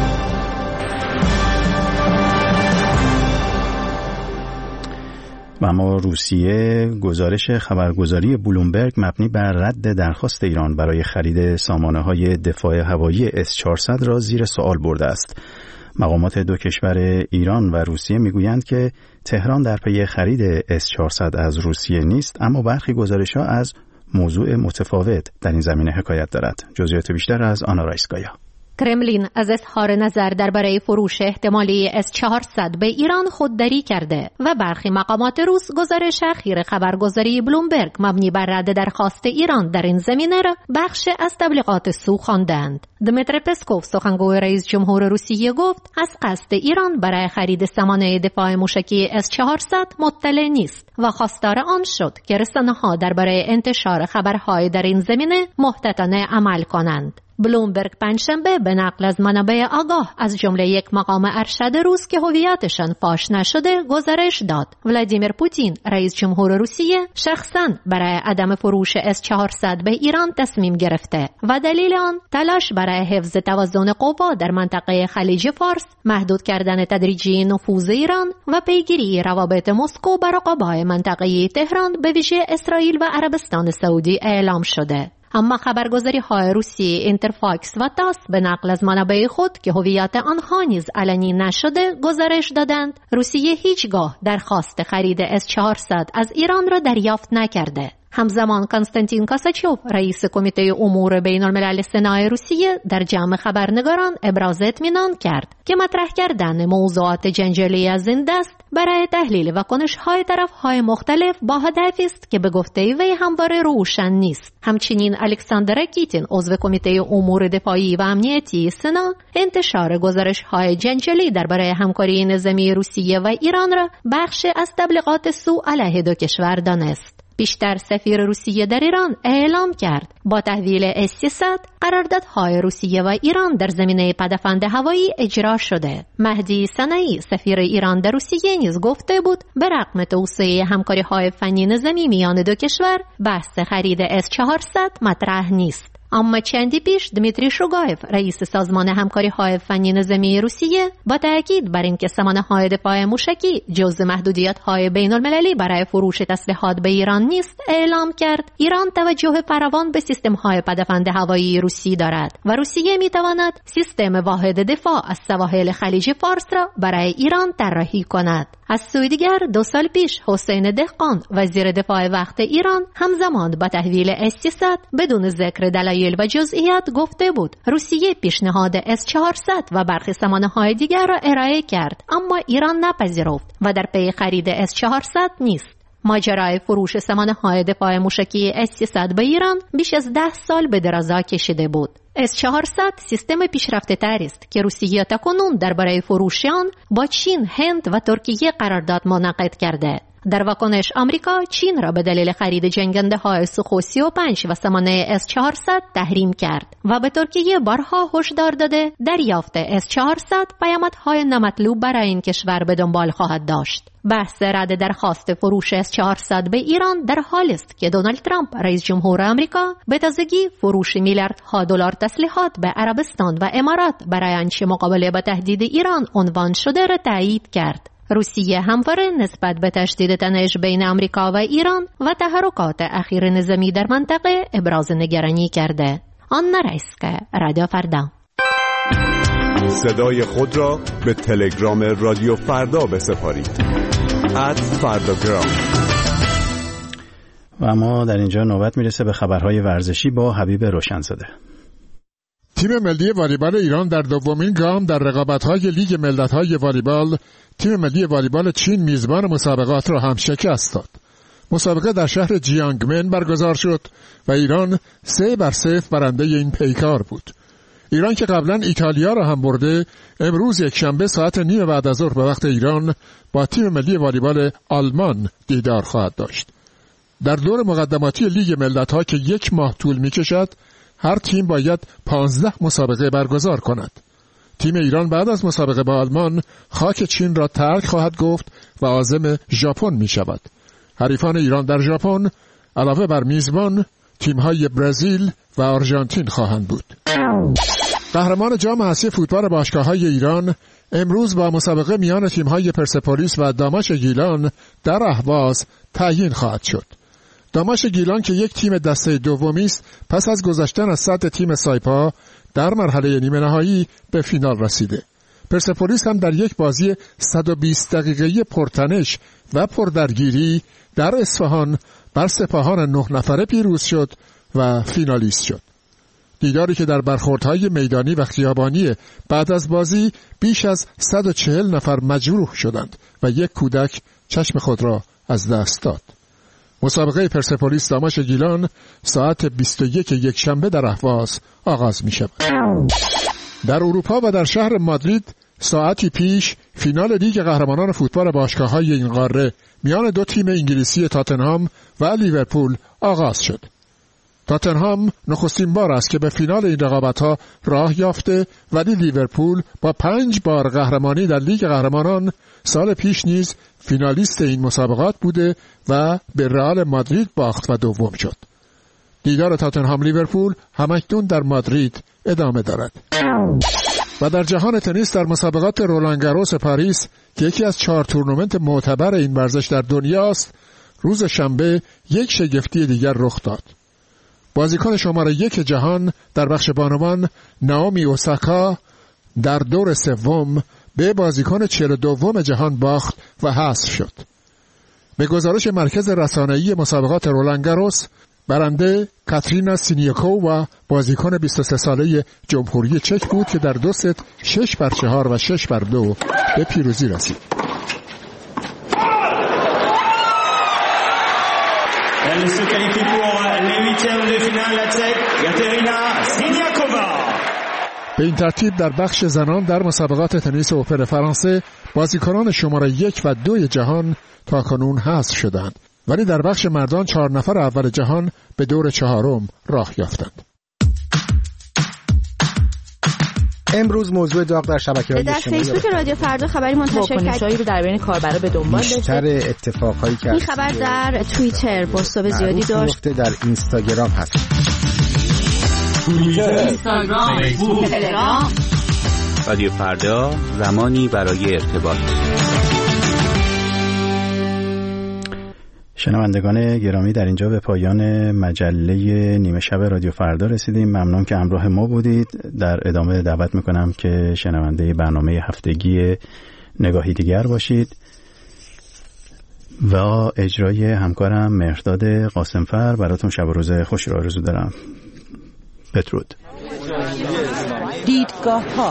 و اما روسیه گزارش خبرگزاری بلومبرگ مبنی بر رد درخواست ایران برای خرید سامانه‌های دفاع هوایی اس چهارصد را زیر سوال برده است. مقامات دو کشور ایران و روسیه میگویند که تهران در پی خرید اس چهارصد از روسیه نیست، اما برخی گزارش‌ها از موضوع متفاوت در این زمینه حکایت دارد. جزئیات بیشتر از آنا رایسکایا. کرملین از اظهار نظر درباره فروش احتمالی اس چهارصد به ایران خودداری کرده و برخی مقامات روس گزارش اخیر خبرگزاری بلومبرگ مبنی بر رد درخواست ایران در این زمینه را بخش از تبلیغات سو خواندند. دمیتری پسکوف سخنگوی رئیس جمهور روسیه گفت از قصد ایران برای خرید سامانه دفاع موشکی اس چهارصد مطلع نیست و خواستار آن شد که رسانه‌ها درباره انتشار خبرهای در این زمینه محتاطانه عمل کنند. بلومبرگ پنجشنبه به نقل از منابع آگاه از جمله یک مقام ارشد روس که هویتشان فاش نشده گزارش داد ولادیمیر پوتین رئیس جمهور روسیه شخصاً برای عدم فروش اس چهارصد به ایران تصمیم گرفته و دلیل آن تلاش برای حفظ توازن قوا در منطقه خلیج فارس، محدود کردن تدریجی نفوذ ایران و پیگیری روابط مسکو با رقبای منطقه تهران به ویژه اسرائیل و عربستان سعودی اعلام شده. اما خبرگزاری های روسی اینترفاکس و تاس به نقل از منابع خود که هویت آنها نیز علنی نشده گزارش دادند روسیه هیچگاه درخواست خرید اس چهارصد از ایران را دریافت نکرده. همزمان کنستانتین کاساچوف رئیس کمیته امور بین الملل سنا روسیه در جمع خبرنگاران ابراز اطمینان کرد که مطرح کردن موضوعات جنجالی از این دست برای تحلیل واکنش‌های طرف‌های مختلف با هدفی است که به گفته وی همواره روشن نیست. همچنین الکساندر کیتین عضو کمیته امور دفاعی و امنیتی سنا انتشار گزارش‌های جنجالی درباره همکاری نظامی روسیه و ایران را بخش از تبلیغات سو علیه دو کشور دانست. بیشتر سفیر روسیه در ایران اعلام کرد با تحویل اس سیصد قراردادهای روسیه و ایران در زمینه پدافند هوایی اجرا شده. مهدی سنایی سفیر ایران در روسیه نیز گفته بود به رغم توسعه همکاری‌های فنی نظامی میان دو کشور بحث خرید اس چهارصد مطرح نیست. اما چندی پیش دمیتری شوگایف رئیس سازمان همکاری‌های فنی نظامی روسیه با تاکید بر اینکه سامانه‌های دفاع موشکی جزء محدودیت‌های بین‌المللی برای فروش تسلیحات به ایران نیست اعلام کرد ایران توجه فراوان به سیستم‌های پدافند هوایی روسی دارد و روسیه می‌تواند سیستم واحد دفاع از سواحل خلیج فارس را برای ایران طراحی کند. از سوی دیگر دو سال پیش حسین دهقان وزیر دفاع وقت ایران همزمان با تحویل اس سیصد بدون ذکر دلایل و جزئیات گفته بود روسیه پیشنهاد اس چهارصد و برخی سامانه‌های دیگر را ارائه کرد اما ایران نپذیرفت و در پی خرید اس چهارصد نیست. ماجرای فروش سامانه‌های دفاع موشکی اس سیصد به ایران بیش از ده سال به درازا کشیده بود. اس چهارصد سیستم پیشرفته تری است که روسیه تاکنون درباره فروش آن با چین، هند و ترکیه قرارداد منعقد کرده. در واکنش آمریکا چین را به دلیل خرید جنگنده‌های سوخو سی و پنج و سامانه اس چهارصد تحریم کرد و به ترکیه بارها هشدار داده دریافت اس چهارصد پیامدهای نامطلوب برای این کشور به دنبال خواهد داشت. بحث رد درخواست فروش اس چهارصد به ایران در حالی است که دونالد ترامپ رئیس جمهور آمریکا به تازگی فروش میلیاردها دلار تسلیحات به عربستان و امارات برای آنچه مقابله با تهدید ایران عنوان شده را تایید کرد. روسیه همواره نسبت به تشدید تنش بین آمریکا و ایران و تحرکات اخیر نظامی در منطقه ابراز نگرانی کرده. آنا رایسکا، رادیو فردا. صدای خود را به تلگرام رادیو فردا بسپارید. ات فرداگرام. و اما در اینجا نوبت میرسه به خبرهای ورزشی با حبیب روشنزاده. تیم ملی والیبال ایران در دومین گام در رقابت‌های لیگ ملت‌های والیبال تیم ملی والیبال چین میزبان مسابقات را هم شکست داد. مسابقه در شهر جیانگمن برگزار شد و ایران سه بر صفر برنده این پیکار بود. ایران که قبلا ایتالیا را هم برده، امروز یک شنبه ساعت نیم بعد از ظهر به وقت ایران با تیم ملی والیبال آلمان دیدار خواهد داشت. در دور مقدماتی لیگ ملت‌ها که یک ماه طول می‌کشد، هر تیم باید پانزده مسابقه برگزار کند. تیم ایران بعد از مسابقه با آلمان خاک چین را ترک خواهد گفت و عازم ژاپن می شود. حریفان ایران در ژاپن علاوه بر میزبان تیم‌های برزیل و آرژانتین خواهند بود. قهرمان جام آسیا فوتبال باشگاه‌های ایران امروز با مسابقه میان تیم‌های پرسپولیس و داماش گیلان در اهواز تعیین خواهد شد. داماش گیلان که یک تیم دسته دومی است پس از گذشتن از سطح تیم سایپا در مرحله نیمه نهایی به فینال رسیده. پرسپولیس هم در یک بازی صد و بیست دقیقه‌ای پرتنش و پردرگیری در اصفهان بر سپاهان نه نفره پیروز شد و فینالیست شد. دیداری که در برخوردهای میدانی و خیابانی بعد از بازی بیش از صد و چهل نفر مجروح شدند و یک کودک چشم خود را از دست داد. مسابقه پرسپولیس داماش گیلان ساعت بیست و یک یک شنبه در اهواز آغاز می شود. در اروپا و در شهر مادرید ساعتی پیش فینال لیگ قهرمانان فوتبال باشگاه‌های این قاره میان دو تیم انگلیسی تاتنهام و لیورپول آغاز شد. تاتنهام نخستین بار است که به فینال این رقابت‌ها راه یافته، ولی لیورپول با پنج بار قهرمانی در لیگ قهرمانان سال پیش نیز فینالیست این مسابقات بوده و به رئال مادرید باخت و دوم شد. دیدار تاتنهام لیورپول همکنون در مادرید ادامه دارد. و در جهان تنیس در مسابقات رولان گاروس پاریس که یکی از چهار تورنمنت معتبر این ورزش در دنیاست، روز شنبه یک شگفتی دیگر رخ داد. بازیکن شماره یک جهان در بخش بانوان نائومی اوساکا در دور سوم به بازیکن چهل و دوم جهان باخت و حذف شد. به گزارش مرکز رسانه‌ای مسابقات رولان گاروس، برنده کاترینا سینیاکووا بازیکن بیست و سه ساله جمهوری چک بود که در دو ست شش بر چهار و شش بر دو به پیروزی رسید. به این ترتیب در بخش زنان در مسابقات تنیس اوپن فرانسه بازیکنان شماره یک و دوی جهان تا کنون حذف شدند، ولی در بخش مردان چهار نفر اول جهان به دور چهارم راه یافتند. امروز موضوع داغ در شبکه‌های اجتماعی در فیسبوک رادیو فردا خبری منتشر کرد. رو در بین کاربرا به دنبال داشته. بیشتر اتفاقایی که این خبر در توییتر بازتاب زیادی داشت. در اینستاگرام هست. توییتر، اینستاگرام، فیسبوک، تلگرام. رادیو فردا، زمانی برای ارتباط. شنوندگان گرامی، در اینجا به پایان مجله نیمه شب رادیو فردا رسیدیم. ممنون که همراه ما بودید. در ادامه دعوت میکنم که شنونده برنامه هفتگی نگاهی دیگر باشید و اجرای همکارم مهرداد قاسمفر. براتون شب و روز خوشی را آرزو دارم. بدرود. دیدگاه ها،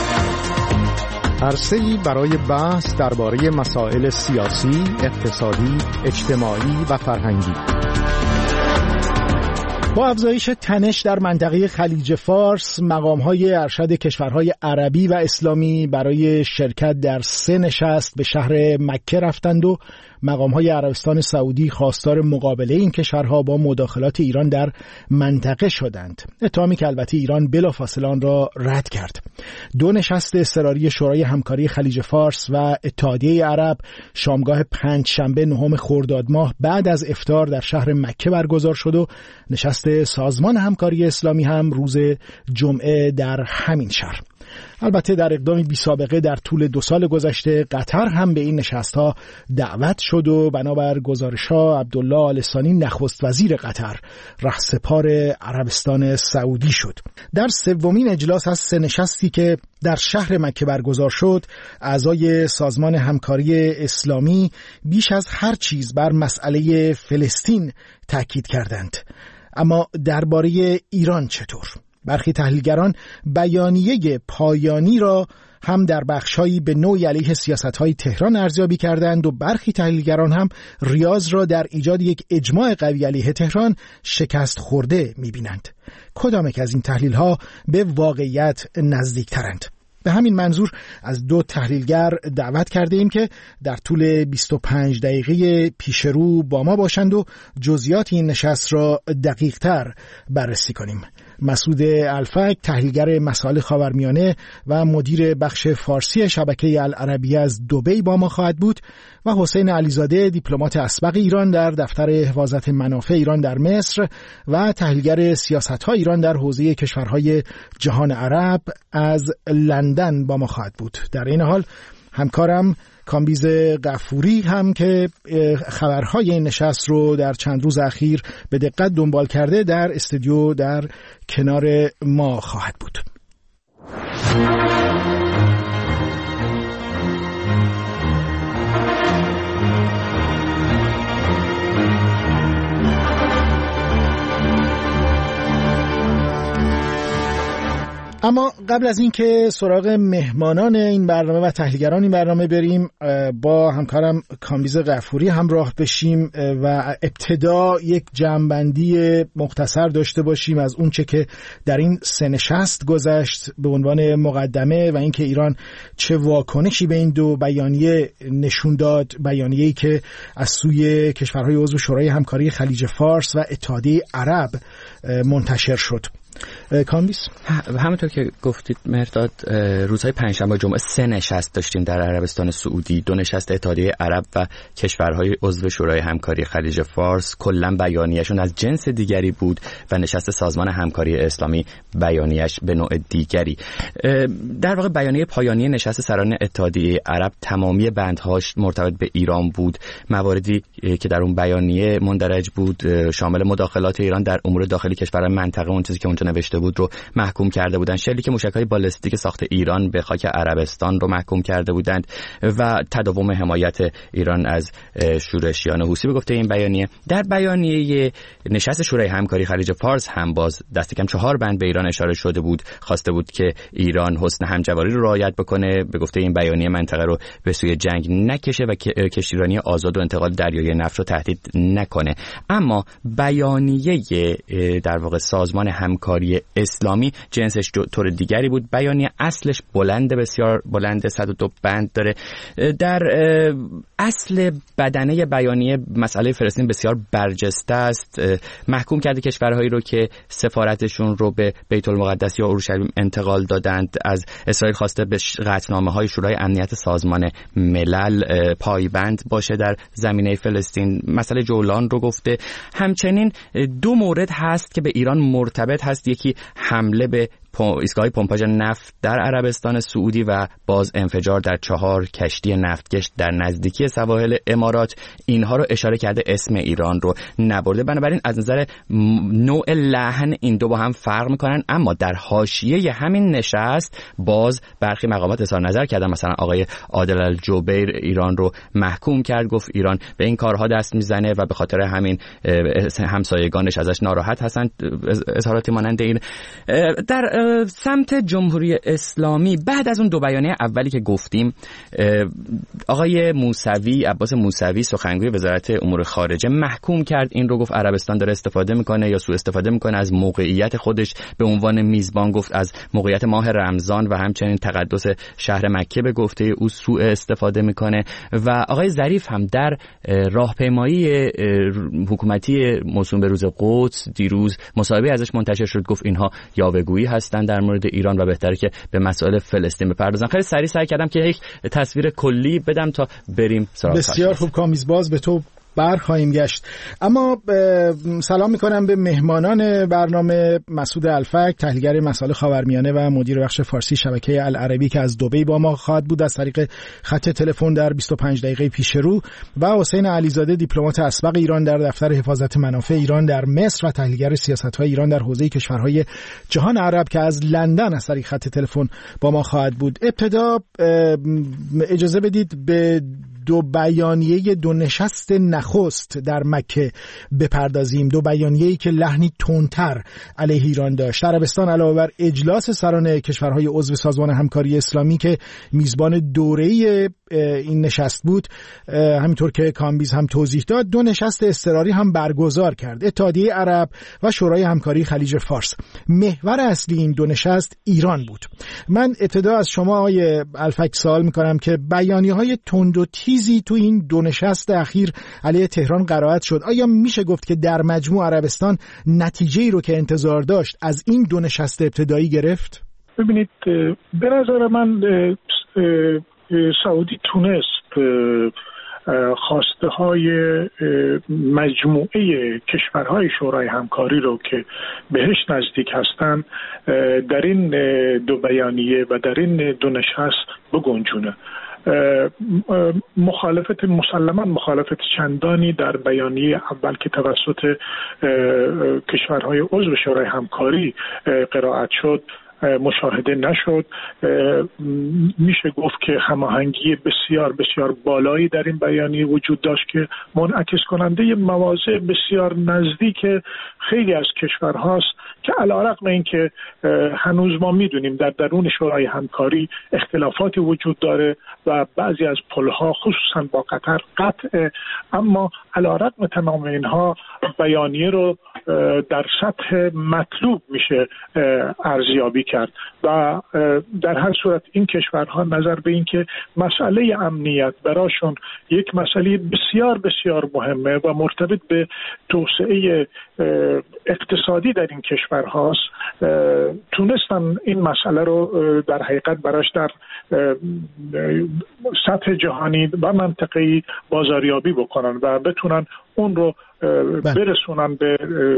عرصه‌ای برای بحث درباره مسائل سیاسی، اقتصادی، اجتماعی و فرهنگی. با افزایش تنش در منطقه خلیج فارس، مقام‌های ارشد کشورهای عربی و اسلامی برای شرکت در سه نشست به شهر مکه رفتند و مقام‌های عربستان سعودی خواستار مقابله این کشورها با مداخلات ایران در منطقه شدند. اتهامی که البته ایران بلافاصله آن را رد کرد. دو نشست اضطراری شورای همکاری خلیج فارس و اتحادیه عرب شامگاه پنجشنبه نهم خرداد ماه بعد از افطار در شهر مکه برگزار شد و نشست سازمان همکاری اسلامی هم روز جمعه در همین شهر. البته در اقدامی بی سابقه در طول دو سال گذشته قطر هم به این نشست‌ها دعوت شد و بنابر گزارش‌ها عبدالله آل ثانی نخست وزیر قطر رهسپار عربستان سعودی شد. در سومین اجلاس از سه نشستی که در شهر مکه برگزار شد، اعضای سازمان همکاری اسلامی بیش از هر چیز بر مسئله فلسطین تاکید کردند. اما درباره ایران چطور؟ برخی تحلیلگران بیانیه پایانی را هم در بخش‌هایی به نوعی علیه سیاست‌های تهران ارزیابی کردند و برخی تحلیلگران هم ریاض را در ایجاد یک اجماع قوی علیه تهران شکست خورده می‌بینند. کدام یک از این تحلیل‌ها به واقعیت نزدیک‌ترند؟ به همین منظور از دو تحلیلگر دعوت کرده ایم که در طول بیست و پنج دقیقه پیش رو با ما باشند و جزئیات این نشست را دقیق‌تر بررسی کنیم. مسعود الفک، تحلیلگر مسائل خاورمیانه و مدیر بخش فارسی شبکه العربیه از دبی با ما خواهد بود و حسین علیزاده، دیپلمات اسبق ایران در دفتر حفاظت منافع ایران در مصر و تحلیلگر سیاست‌های ایران در حوزه کشورهای جهان عرب از لندن با ما خواهد بود. در این حال همکارم کامبیز غفوری هم که خبرهای این نشست رو در چند روز اخیر به دقت دنبال کرده در استودیو در کنار ما خواهد بود. اما قبل از این که سراغ مهمانان این برنامه و تحلیلگران این برنامه بریم، با همکارم کامبیز غفوری همراه بشیم و ابتدا یک جمع‌بندی مختصر داشته باشیم از اون چه که در این سه نشست گذشت به عنوان مقدمه و اینکه ایران چه واکنشی به این دو بیانیه نشون داد، بیانیه‌ای که از سوی کشورهای عضو شورای همکاری خلیج فارس و اتحادیه عرب منتشر شد. کامبیز، همونطور که گفتید مهرداد، روزهای پنجشنبه و جمعه سه نشست داشتیم در عربستان سعودی، دو نشست اتحادیه عرب و کشورهای عضو شورای همکاری خلیج فارس. کلا بیانیه‌شون از جنس دیگری بود و نشست سازمان همکاری اسلامی بیانیه‌اش به نوع دیگری. در واقع بیانیه پایانی نشست سران اتحادیه عرب تمامی بندهاش مرتبط به ایران بود. مواردی که در اون بیانیه مندرج بود شامل مداخلات ایران در امور داخلی کشور منطقه، اون چیزی که اونجا نوشته بود رو محکوم کرده بودند، شلیک موشک‌های بالستیک ساخت ایران به خاک عربستان رو محکوم کرده بودند و تداوم حمایت ایران از شورشیان حوثی به گفته این بیانیه. در بیانیه نشست شورای همکاری خلیج فارس هم باز دست کم چهار بند به ایران اشاره شده بود، خواسته بود که ایران حسن همجواری رو رعایت بکنه، به گفته این بیانیه منطقه رو به سوی جنگ نکشه و کشتیرانی آزاد و انتقال دریایی نفت رو تهدید نکنه. اما بیانیه در واقع سازمان همکاری اسلامی جنسش طور دیگری بود. بیانیه اصلش بلند، بسیار بلند، صد و دو بند داره. در اصل بدنه بیانیه مسئله فلسطین بسیار برجسته است. محکوم کرده کشورهایی رو که سفارتشون رو به بیت المقدس یا اورشلیم انتقال دادند. از اسرائیل خواسته به قطعنامه‌های شورای امنیت سازمان ملل پایبند باشه در زمینه فلسطین. مسئله جولان رو گفته. همچنین دو مورد هست که به ایران مرتبط هست هست. یکی حمله به ایستگاه پمپاژ نفت در عربستان سعودی و باز انفجار در چهار کشتی نفتکش در نزدیکی سواحل امارات، اینها رو اشاره کرده، اسم ایران رو نبرده. بنابراین از نظر نوع لحن این دو با هم فرق میکنن، اما در حاشیه همین نشست باز برخی مقامات اظهار نظر کردن. مثلا آقای عادل الجبیر ایران رو محکوم کرد، گفت ایران به این کارها دست میزنه و به خاطر همین همسایگانش ازش ناراحت هستن. اظهاراتی مانند این. در سمت جمهوری اسلامی بعد از اون دو بیانیه اولی که گفتیم، آقای موسوی، عباس موسوی سخنگوی وزارت امور خارجه محکوم کرد این رو، گفت عربستان داره استفاده میکنه یا سوء استفاده میکنه از موقعیت خودش به عنوان میزبان، گفت از موقعیت ماه رمضان و همچنین تقدس شهر مکه به گفته او سوء استفاده میکنه. و آقای ظریف هم در راهپیمایی حکومتی موسوم به روز قدس دیروز مصاحبه ازش منتشر شد، گفت اینها یاوه‌گویی هستن در مورد ایران و بهتره که به مسائل فلسطین بپردازن. خیلی سریع سعی کردم که یک تصویر کلی بدم تا بریم سراغ. بسیار خوب کامیز، باز به تو بر خواهیم گشت. اما سلام میکنم به مهمانان برنامه: مسعود الفک، تحلیلگر مسائل خاورمیانه و مدیر بخش فارسی شبکه العربی که از دبی با ما خواهد بود از طریق خط تلفن در بیست و پنج دقیقه پیش رو، و حسین علیزاده، دیپلمات اسبق ایران در دفتر حفاظت منافع ایران در مصر و تحلیلگر سیاست‌های ایران در حوزه کشورهای جهان عرب که از لندن از طریق خط تلفن با ما خواهد بود. ابتدا اجازه بدید به دو بیانیه دو نشست نخست در مکه بپردازیم. دو بیانیه‌ای که لحنی تندتر علیه ایران داشت. عربستان علاوه بر اجلاس سران کشورهای عضو سازمان همکاری اسلامی که میزبان دوره‌ای این نشست بود، همینطور که کامبیز هم توضیح داد، دو نشست اضطراری هم برگزار کرد: اتحادیه عرب و شورای همکاری خلیج فارس. محور اصلی این دو نشست ایران بود. من ابتدا از شما آقای الفک سوال می‌کنم که بیانیه‌های تند و تیزی تو این دو نشست اخیر علیه تهران قرائت شد. آیا میشه گفت که در مجموع عربستان نتیجه‌ای رو که انتظار داشت از این دو نشست ابتدایی گرفت؟ ببینید، به نظر من سعودی تونست خواسته های مجموعه کشورهای شورای همکاری رو که بهش نزدیک هستن در این دو بیانیه و در این دو نشست بگنجونه. مخالفت مسلماً مخالفت چندانی در بیانیه اول که توسط کشورهای عضو شورای همکاری قرائت شد مشاهده نشد. میشه گفت که هماهنگی بسیار بسیار بالایی در این بیانیه وجود داشت که منعکس کننده مواضع بسیار نزدیک خیلی از کشورهاست که علی‌رغم اینکه هنوز ما میدونیم در درون شورای همکاری اختلافاتی وجود داره و بعضی از پلها خصوصا با قطر قطع، اما علی‌رغم تمام اینها بیانیه رو در سطح مطلوب میشه ارزیابی کرد و در هر صورت این کشورها نظر به این که مسئله امنیت براشون یک مسئله بسیار بسیار مهمه و مرتبط به توسعه اقتصادی در این کشورهاست، تونستن این مسئله رو در حقیقت براش در سطح جهانی و منطقه‌ای بازاریابی بکنن و بتونن اون رو برسونن به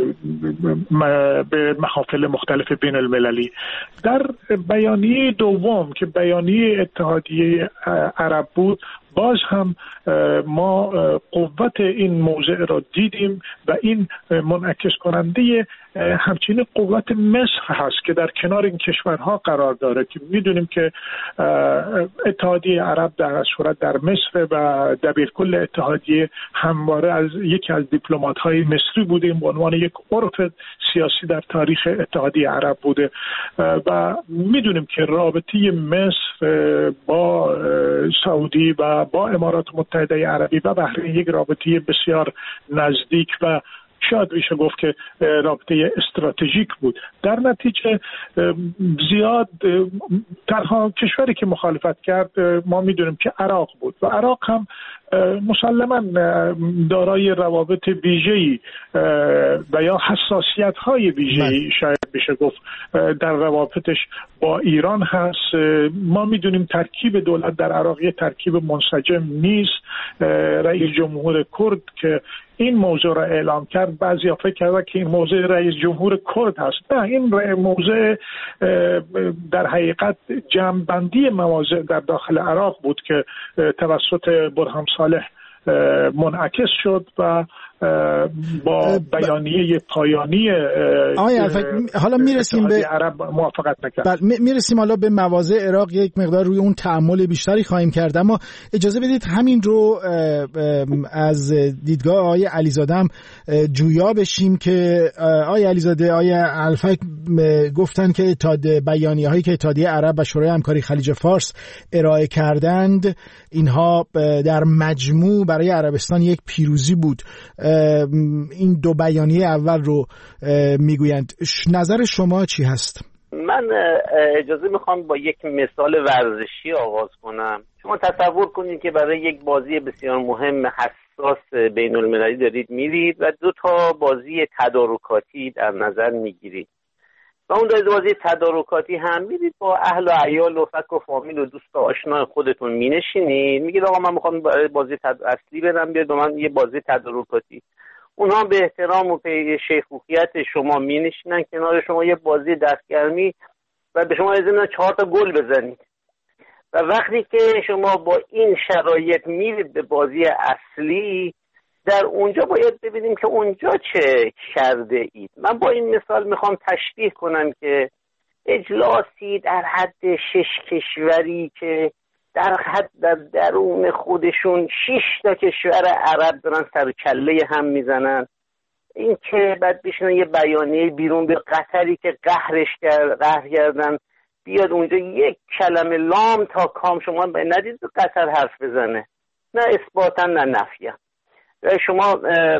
به محافل مختلف بین المللی. در بیانیه دوم که بیانیه اتحادیه عرب بود، باز هم ما قوت این موضع را دیدیم و این منعکس کننده همچنین قوت مصر هست که در کنار این کشورها قرار داره که میدونیم که اتحادیه عرب در صورت در مصر و دبیرکل اتحادیه همواره از یکی از دیپلمات‌های مصری بوده، به عنوان یک عرف سیاسی در تاریخ اتحادیه عرب بوده و میدونیم که رابطه مصر با سعودی و با امارات متحده عربی و بحرین یک رابطه بسیار نزدیک و شاید میشه گفت که رابطه استراتژیک بود. در نتیجه زیاد تنها کشوری که مخالفت کرد ما میدونیم که عراق بود و عراق هم مسلماً دارای روابط ویژه‌ای و یا حساسیت‌های ویژه‌ای شاید میشه گفت در روابطش با ایران هست. ما میدونیم ترکیب دولت در عراق یه ترکیب منسجم نیست. رئیس جمهور کرد که این موضوع را اعلام کرد، بعضی ها فکر کردن که این موضوع رئیس جمهور کرد هست. نه، این موضوع در حقیقت جمع‌بندی مواضع در داخل عراق بود که توسط برهان صالح منعکس شد و با بیانیه پایانی آقای الفک حالا میرسیم به عرب موافقت نکرد. میرسیم حالا به مواضع عراق، یک مقدار روی اون تأمل بیشتری خواهیم کرد، اما اجازه بدید همین رو از دیدگاه آقای علیزاده هم جویا بشیم که آقای علیزاده، آقای الفک گفتن که بیانیه هایی که اتحادیه عرب و شورای همکاری خلیج فارس ارائه کردند اینها در مجموع برای عربستان یک پیروزی بود. این دو بیانیه اول رو میگویند. نظر شما چی هست؟ من اجازه میخوام با یک مثال ورزشی آغاز کنم. شما تصور کنید که برای یک بازی بسیار مهم حساس بین المللی دارید میرید و دو تا بازی تدارکاتی در نظر میگیرید و اون دارید بازی تدارکاتی هم میرید با اهل و عیال و فک و فامیل و دوست و آشنا خودتون مینشینید، میگید آقا من میخوام بازی تد... اصلی بدم، بیاد با من یه بازی تدارکاتی. اونها به احترام و شیخوخیت شما مینشینن کنار شما یه بازی دستگرمی و به شما اجازه میدن چهار تا گل بزنید و وقتی که شما با این شرایط میرید به بازی اصلی، در اونجا باید ببینیم که اونجا چه کرده اید. من با این مثال میخوام تشبیه کنم که اجلاسی در حد شش کشوری که در حد در درون خودشون شش تا کشور عرب دارن سر کله هم میزنن، این که بعد بشنن یه بیانیه بیرون به قطری که قهرش کرد قهر کردن بیاد اونجا یک کلمه لام تا کام شما ندید به قطر حرف بزنه، نه اثباتا نه نفیا. شما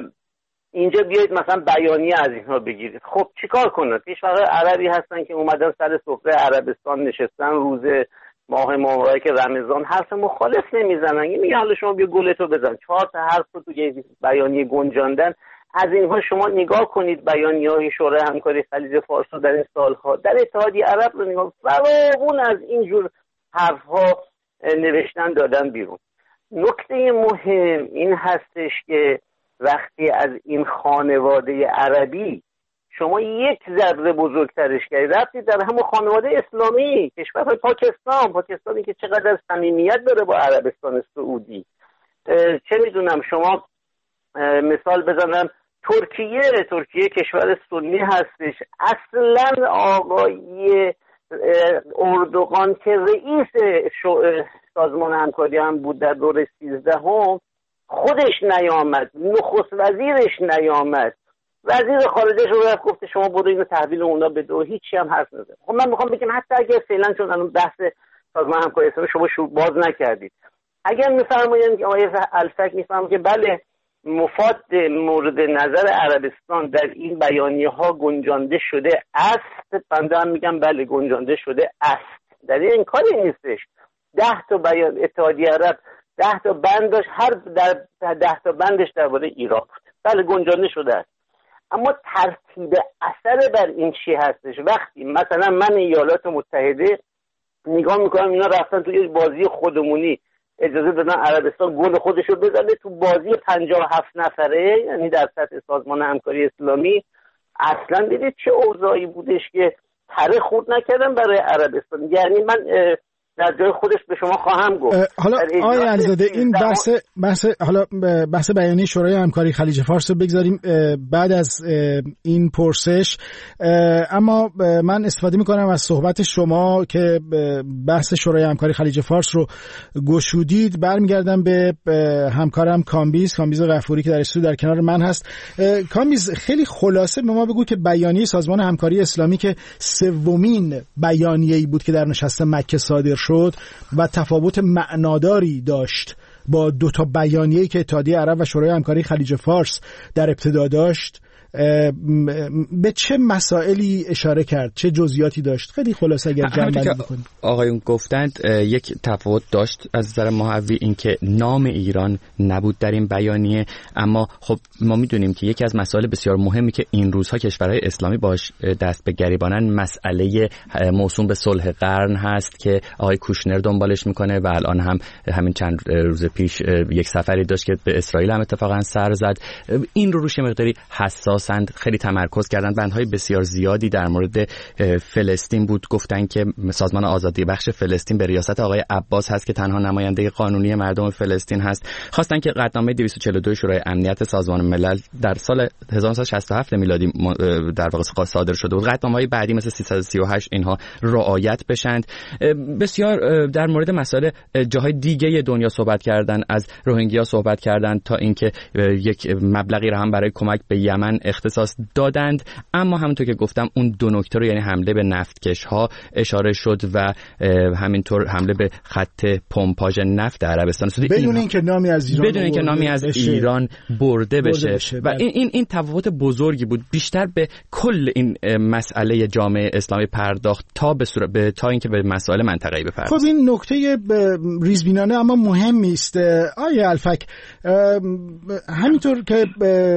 اینجا بیایید مثلا بیانیه از اینها بگیرید. خب چیکار کنند؟ کشورهای عربی هستن که اومدن سر سفره عربستان نشستن، روز ماه مبارک رمضان حرف مخالف نمیزنن، میگن حالا شما بیا گلتو بزن، چهار تا حرف رو تو بیانیه گنجاندن. از اینها شما نگاه کنید بیانیه‌های شورای همکاری خلیج فارس رو در این سالها در اتحادیه عرب رو نگاه، فراوون از اینجور حرفها نوشتن دادن بیرون. نکته مهم این هستش که وقتی از این خانواده عربی شما یک ذره بزرگترش کردید، رفتید در همون خانواده اسلامی، کشور پاکستان، پاکستانی که چقدر صمیمیت داره با عربستان سعودی، چه میدونم شما مثال بزنم ترکیه، ترکیه کشور سنی هستش، اصلا آقای اردوغان که رئیس سازمان همکاری هم بود در دوره سیزدهم خودش نیامد، نخست وزیرش نیامد، وزیر خارجش رو رفت گفته شما برو اینو تحویل اونا بده و هیچی هم حرف نزد. خب من میخوام بگم حتی اگر فعلا چون الان بحث سازمان همکاری اسلامی شما شو باز نکردید، اگر میفرمایید که آقای الفک میفرمایید که بله مفاد مورد نظر عربستان در این بیانیه ها گنجانده شده است، بنده هم میگم بله گنجانده شده است، در این کاری نیستش. ده تا بیان اتحادیه عرب ده تا بند داشت، هر در ده تا بندش درباره عراق بود، بله گنجانده شده است. اما ترتیب اثر بر این چی هستش؟ وقتی مثلا من ایالات متحده نگاه میکنم اینا رفتن توی بازی خودمونی اجازه دادن عربستان گل خودش رو بزنه تو بازی پنجاه و هفت نفره، یعنی در سطح سازمان همکاری اسلامی، اصلا دیدید چه اوضاعی بودش که تره خورد نکردن برای عربستان. یعنی من در جای خودش به شما خواهم گفت. حالا آقای علیزاده این بحث بحث حالا بحث بیانیه شورای همکاری خلیج فارس رو بگذاریم بعد از این پرسش، اما من استفاده میکنم از صحبت شما که بحث شورای همکاری خلیج فارس رو گشودید. برمیگردم به همکارم کامبیز کامبیز غفوری که در استودیو در کنار من هست. کامبیز خیلی خلاصه به ما بگو که بیانیه سازمان همکاری اسلامی که سومین بیانیه‌ای بود که در نشست مکه صادر شد و تفاوت معناداری داشت با دو تا بیانیه‌ای که اتحادیه عرب و شورای همکاری خلیج فارس در ابتدا داشت، به چه مسائلی اشاره کرد، چه جزئیاتی داشت؟ خیلی خلاصه اگر جمع‌بندی بکنیم. آقایون گفتند یک تفاوت داشت از نظر محوی، این که نام ایران نبود در این بیانیه، اما خب ما میدونیم که یکی از مسائل بسیار مهمی که این روزها کشورهای اسلامی باش دست به گریبانن مسئله موسوم به صلح قرن هست که آقای کوشنر دنبالش میکنه و الان هم همین چند روز پیش یک سفری داشت که به اسرائیل هم اتفاقا سر زد. این رو روش مقداری حساسند، خیلی تمرکز کردن، بندهای بسیار زیادی در مورد فلسطین بود، گفتن که سازمان آزادی بخش فلسطین به ریاست آقای عباس هست که تنها نماینده قانونی مردم فلسطین هست. خواستن که قطعنامه دویست و چهل و دو شورای امنیت سازمان ملل در سال هزار و نهصد و شصت و هفت میلادی در واقع صادر شده بود، قطعنامه‌های بعدی مثل سیصد و سی و هشت اینها رعایت بشند. بسیار در مورد مسائل جاهای دیگه دنیا صحبت کردن، از روهینگیا صحبت کردن تا اینکه یک مبلغی را هم برای کمک به یمن اختصاص دادند. اما همونطور که گفتم اون دو نکته رو، یعنی حمله به نفتکش ها اشاره شد و همینطور حمله به خط پمپاژ نفت عربستان سعودی بدون اینکه نامی از ایران بدون اینکه نامی از بشه. ایران برده بشه, برده بشه. و این این این تفاوت بزرگی بود، بیشتر به کل این مسئله جامعه اسلامی پرداخت تا به صورت به تا اینکه به مسائل منطقه‌ای بپردازه. خب این نکته ریزبینانه اما مهمی است. آیه الفک، همینطور که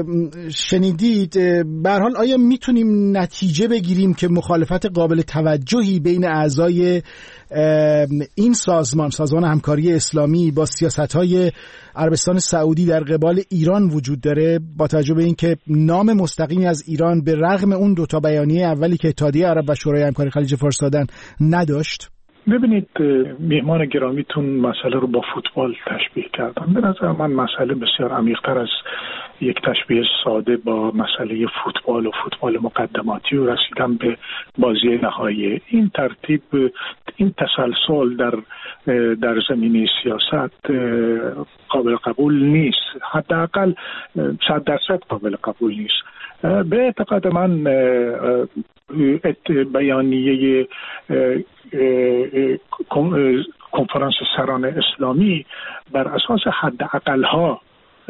شنیدید به هر حال آیا میتونیم نتیجه بگیریم که مخالفت قابل توجهی بین اعضای این سازمان سازمان همکاری اسلامی با سیاست‌های عربستان سعودی در قبال ایران وجود داره، با توجه به اینکه نام مستقیمی از ایران به رغم اون دو تا بیانیه اولی که اتحادیه عرب و شورای همکاری خلیج فارس دادن نداشت؟ ببینید، میهمان گرامیتون مسئله رو با فوتبال تشبیه کردن. به نظر من مسئله بسیار عمیق‌تر از یک تشبیه ساده با مسئله فوتبال و فوتبال مقدماتی و رسیدن به بازی نهایی. این ترتیب، این تسلسل در در زمینه سیاست قابل قبول نیست، حداقل صد درصد قابل قبول نیست. به اعتقاد من بیانیه کنفرانس سران اسلامی بر اساس حداقل‌ها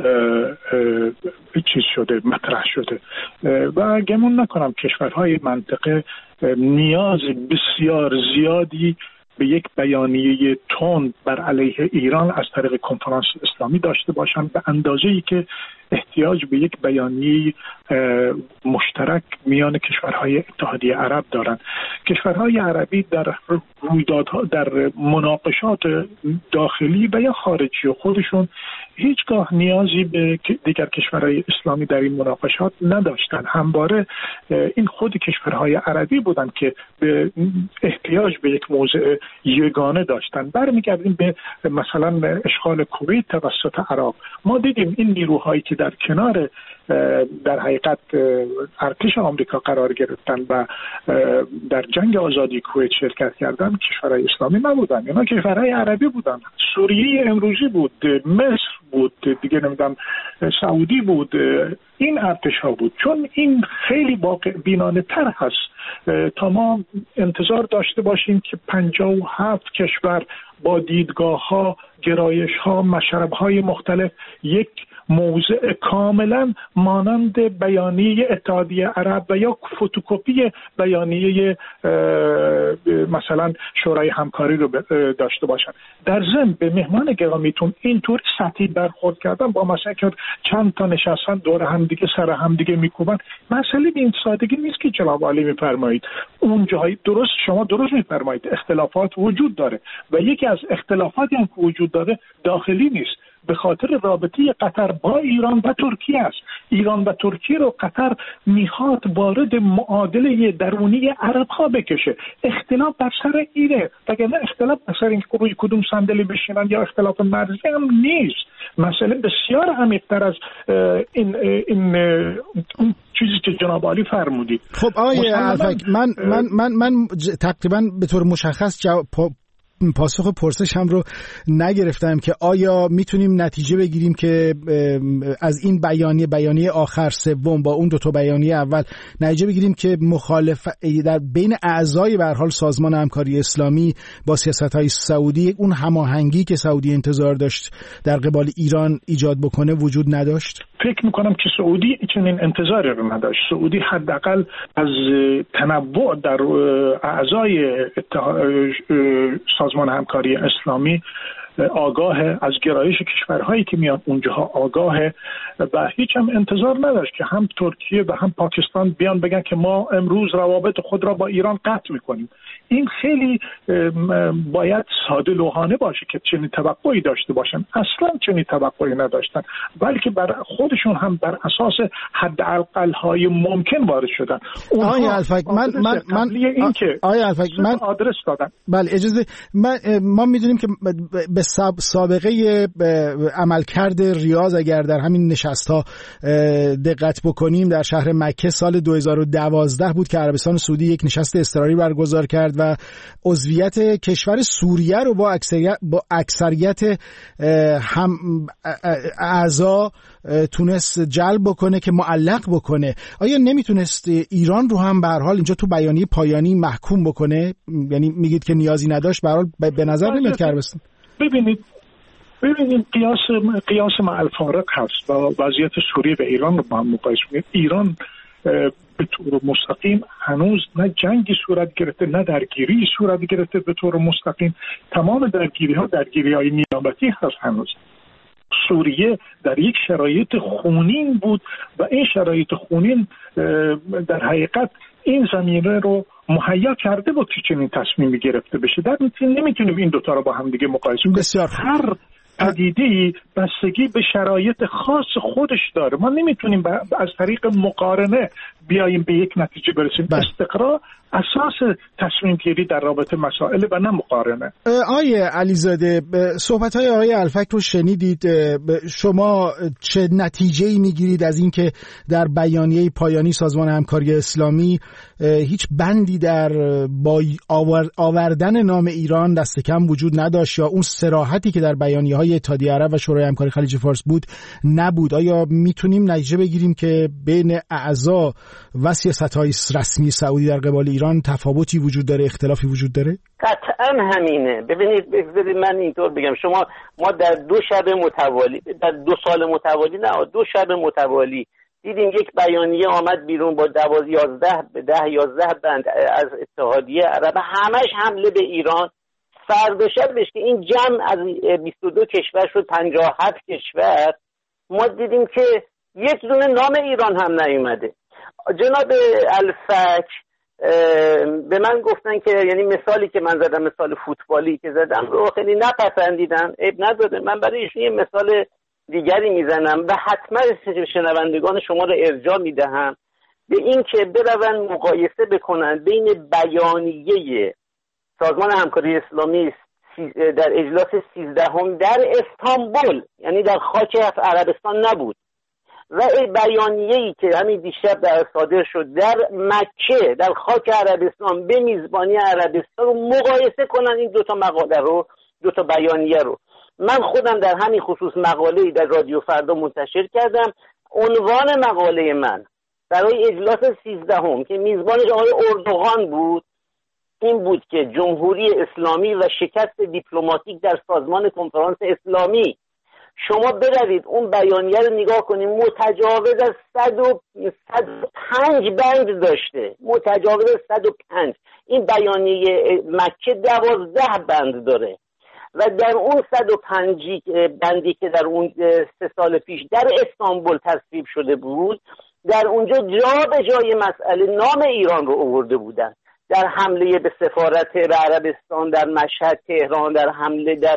چیز شده، مطرح شده و گمان نکنم کشورهای منطقه نیاز بسیار زیادی به یک بیانیه تند بر علیه ایران از طریق کنفرانس اسلامی داشته باشند به اندازه‌ای که احتیاج به یک بیانیه مشترک میان کشورهای اتحادیه عرب دارند. کشورهای عربی در رویدادها، در مناقشات داخلی و یا خارجی خودشون هیچگاه نیازی به دیگر کشورهای اسلامی در این مناقشات نداشتند. همواره این خود کشورهای عربی بودند که به احتیاج به یک موضع یگانه داشتند. برمیگردیم به مثلا اشغال کویت توسط عراق. ما دیدیم این نیروهایی که در کنار در حقیقت ارتش آمریکا قرار گرفتن و در جنگ آزادی کویت شرکت کردن کشورهای اسلامی نبودن، اینا کشورهای عربی بودن. سوریه امروزی بود، مصر بود، دیگه نمیدونم سعودی بود، این ارتش ها بود. چون این خیلی واقع بینانه تر هست تا ما انتظار داشته باشیم که پنجاه و هفت کشور با دیدگاه ها، گرایش ها، مشرب های مختلف یک موضع کاملا مانند بیانیه اتحادیه عرب و یا فتوکپی بیانیه مثلا شورای همکاری رو داشته باشن. در ضمن به مهمان گرامیتون اینطور سطحی برخورد کردن با مثلا که چند تا نشستن دور هم دیگه سر هم دیگه میکوبن، مسئله به این سادگی نیست که جناب عالی میفرمایید. اون جایی درست، شما درست میفرمایید، اختلافات وجود داره و یکی از اختلافاتی هم که وجود داره داخلی نیست، به خاطر رابطه قطر با ایران و ترکیه است. ایران و ترکیه رو قطر میخواد وارد معادله درونی عرب ها بکشه. اختلاف بر سر اینه، وگرنه اختلاف بر سر اینکه روی کدوم صندلی بشینن یا اختلاف مرزی هم نیست. مسئله بسیار عمیق‌تر از این این اون چیزی که جناب عالی فرمودید. خب آقای الفک، من من من من تقریبا به طور مشخص جواب پاسخ پرسشم رو نگرفتم که آیا میتونیم نتیجه بگیریم که از این بیانیه بیانیه آخر سوم با اون دو تا بیانیه اول نتیجه بگیریم که مخالف در بین اعضای به هر حال سازمان همکاری اسلامی با سیاست‌های سعودی اون هماهنگی که سعودی انتظار داشت در قبال ایران ایجاد بکنه وجود نداشت؟ فکر میکنم که سعودی چنین انتظاری رو نداشت. سعودی حداقل از تنوع در اعضای سازمان همکاری اسلامی آگاه، از گرایش کشورهایی که میاد اونجاها آگاه و هیچ هم انتظار نداشت که هم ترکیه و هم پاکستان بیان بگن که ما امروز روابط خود را با ایران قطع میکنیم. این خیلی باید ساده لوحانه باشه که چنین توقعی داشته باشن. اصلا چنین توقعی نداشتن، بلکه بر خودشون هم بر اساس حداقل‌های ممکن وارد شدن. آقای الفک من من من این که آقای الفک من آدرس دادن. بله اجازه من ما میدونیم که به سابقه عملکرد ریاض اگر در همین نشست‌ها دقت بکنیم، در شهر مکه سال دو هزار و دوازده بود که عربستان سعودی یک نشست اضطراری برگزار کرد و عضویت کشور سوریه رو با اکثریت با اکثریت هم اعضا تونست جلب بکنه که معلق بکنه. آیا نمیتونست ایران رو هم به هر حال اینجا تو بیانیه پایانی محکوم بکنه؟ یعنی میگید که نیازی نداشت، به هر حال به نظر نمیاد که عربستان. ببینید ببینید قیاس قیاس مع الفارق هست و وضعیت سوریه و ایران رو با هم مقایسه کنید. ایران به طور مستقیم هنوز نه جنگی صورت گرفته نه درگیری صورت گرفته به طور مستقیم. تمام درگیری ها درگیری های نیابتی هست. هنوز سوریه در یک شرایط خونین بود و این شرایط خونین در حقیقت این زمینه رو مهیا کرده بود که چنین تصمیمی گرفته بشه. در نتیجه نمیتونیم این دوتا رو با هم دیگه مقایسه کنیم. هر پدیده‌ای بستگی به شرایط خاص خودش داره. ما نمیتونیم از طریق مقارنه بیاییم به یک نتیجه برسیم. استقرا اساس تصمیم گیری در رابطه مسائل و نه مقارنه. آقای علیزاده، صحبت‌های آقای الفک رو شنیدید. شما چه نتیجه‌ای میگیرید از اینکه در بیانیه پایانی سازمان همکاری اسلامی هیچ بندی در با آوردن نام ایران دست کم وجود نداشت یا اون صراحتی که در بیانیه‌های اتحادیه عرب و شورای همکاری خلیج فارس بود نبود؟ آیا میتونیم نتیجه بگیریم که بین اعضا و سیاست‌های رسمی سعودی در قبال ایران تفاوتی وجود داره، اختلافی وجود داره؟ قطعا همینه. ببینید ببینید من اینطور بگم، شما ما در دو شب متوالی، در دو سال متوالی نه دو شب متوالی دیدیم یک بیانیه آمد بیرون با دوازده یازده به ده یازده بند از اتحادیه عرب، همش حمله به ایران. فردا شبش که این جمع از بیست و دو کشور شد پنجاه و هفت کشور، ما دیدیم که یک دونه نام ایران هم نیومده. جناب الفک به من گفتن که یعنی مثالی که من زدم، مثال فوتبالی که زدم رو خیلی نپسندیدن. عیب نداره، من برای ایشون یه مثال دیگری میزنم و حتما شنوندگان شما رو ارجاع میدهم به این که برون مقایسه بکنن بین بیانیه سازمان همکاری اسلامی در اجلاس سیزدهم در استانبول، یعنی در خاک عربستان نبود، و بیانیه‌ای که همین دیشب در صادر شد در مکه در خاک عربستان به میزبانی عربستان رو مقایسه کنن. این دوتا مقاله رو، دوتا بیانیه رو من خودم در همین خصوص مقاله‌ای در رادیو فردا منتشر کردم. عنوان مقاله من برای اجلاس سیزدهم که میزبانش آقای اردوغان بود این بود که جمهوری اسلامی و شکست دیپلماتیک در سازمان کنفرانس اسلامی. شما بروید اون بیانیه رو نگاه کنید، متجاوز از صد و پنج بند داشته، متجاوز از صد و پنج. این بیانیه مکه دوازده بند داره و در اون صد و پنج بندی که در اون سه سال پیش در استانبول تصویب شده بود، در اونجا جا به جای مسئله نام ایران رو آورده بودن. در حمله به سفارت عربستان در مشهد تهران، در حمله در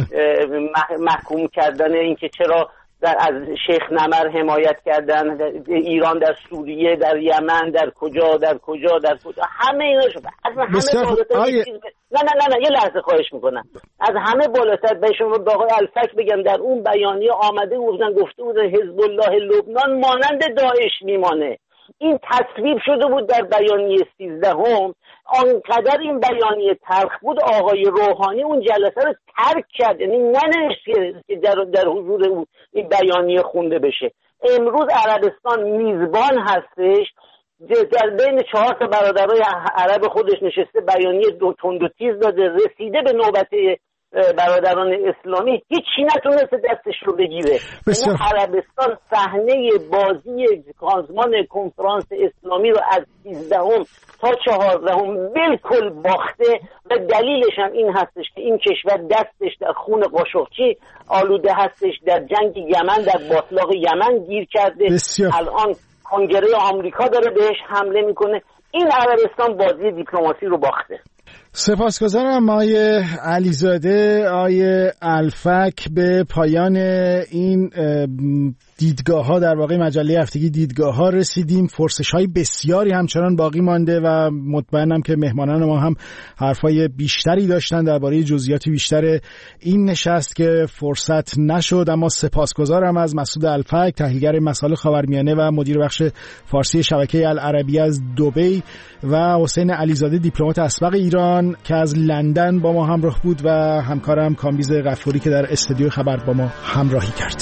محکوم کردن اینکه چرا در از شیخ نمر حمایت کردن، ایران در سوریه، در یمن، در کجا در کجا در کجا، همه اینا شد. از همه بالاتر آیه... چیز... نه نه نه نه یه لحظه خواهش میکنم، از همه بالاتر به شما به آقای الفک بگم در اون بیانیه آمده بودن گفته بودن حزب الله لبنان مانند داعش میمانه. این تصویب شده بود در بیانیه سیزدهم. آنقدر این بیانیه تلخ بود آقای روحانی اون جلسه رو ترک کرد، یعنی ننوشت که در, در حضور اون این بیانیه خونده بشه. امروز عربستان میزبان هستش، در بین چهار تا برادرای عرب خودش نشسته بیانیه دو تند و تیز داده، رسیده به نوبت برادران اسلامی هیچی نتونست دستش رو بگیره. یعنی عربستان صحنه بازی سازمان کنفرانس اسلامی رو از سیزدهم تا چهاردهم بالکل باخته و دلیلش هم این هستش که این کشور دستش در خون قاشقچی آلوده هستش، در جنگ یمن، در باطلاق یمن گیر کرده. بسیار. الان کنگره آمریکا داره بهش حمله میکنه. این عربستان بازی دیپلماسی رو باخته. سپاسگزارم آقای علیزاده. آقای الفک، به پایان این دیدگاه ها، در واقع مجله هفتگی دیدگاه ها رسیدیم. فرصش های بسیاری همچنان باقی مانده و مطمئنم که مهمانان ما هم حرفای بیشتری داشتن درباره جزئیات بیشتر این نشست که فرصت نشد. اما سپاسگزارم از مسعود الفک، تحلیلگر مسائل خاورمیانه و مدیر بخش فارسی شبکه العربی از دبی، و حسین علیزاده، دیپلمات اسبق ایران که از لندن با ما همراه بود، و همکارم کامبیز غفوری که در استودیو خبر با ما همراهی کرد.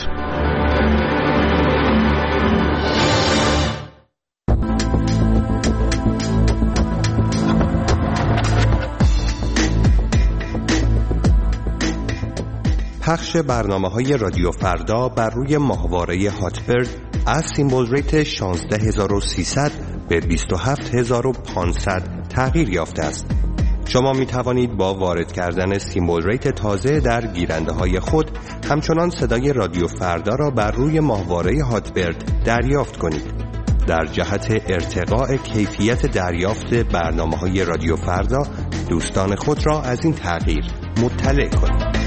پخش برنامه‌های رادیو فردا بر روی ماهواره هاتبرد از سیمبل ریت شانزده هزار و سیصد به بیست و هفت هزار و پانصد تغییر یافته است. شما می توانید با وارد کردن سیمبل ریت تازه در گیرنده های خود همچنان صدای رادیو فردا را بر روی ماهواره هاتبرد دریافت کنید. در جهت ارتقاء کیفیت دریافت برنامه‌های رادیو فردا، دوستان خود را از این تغییر مطلع کنید.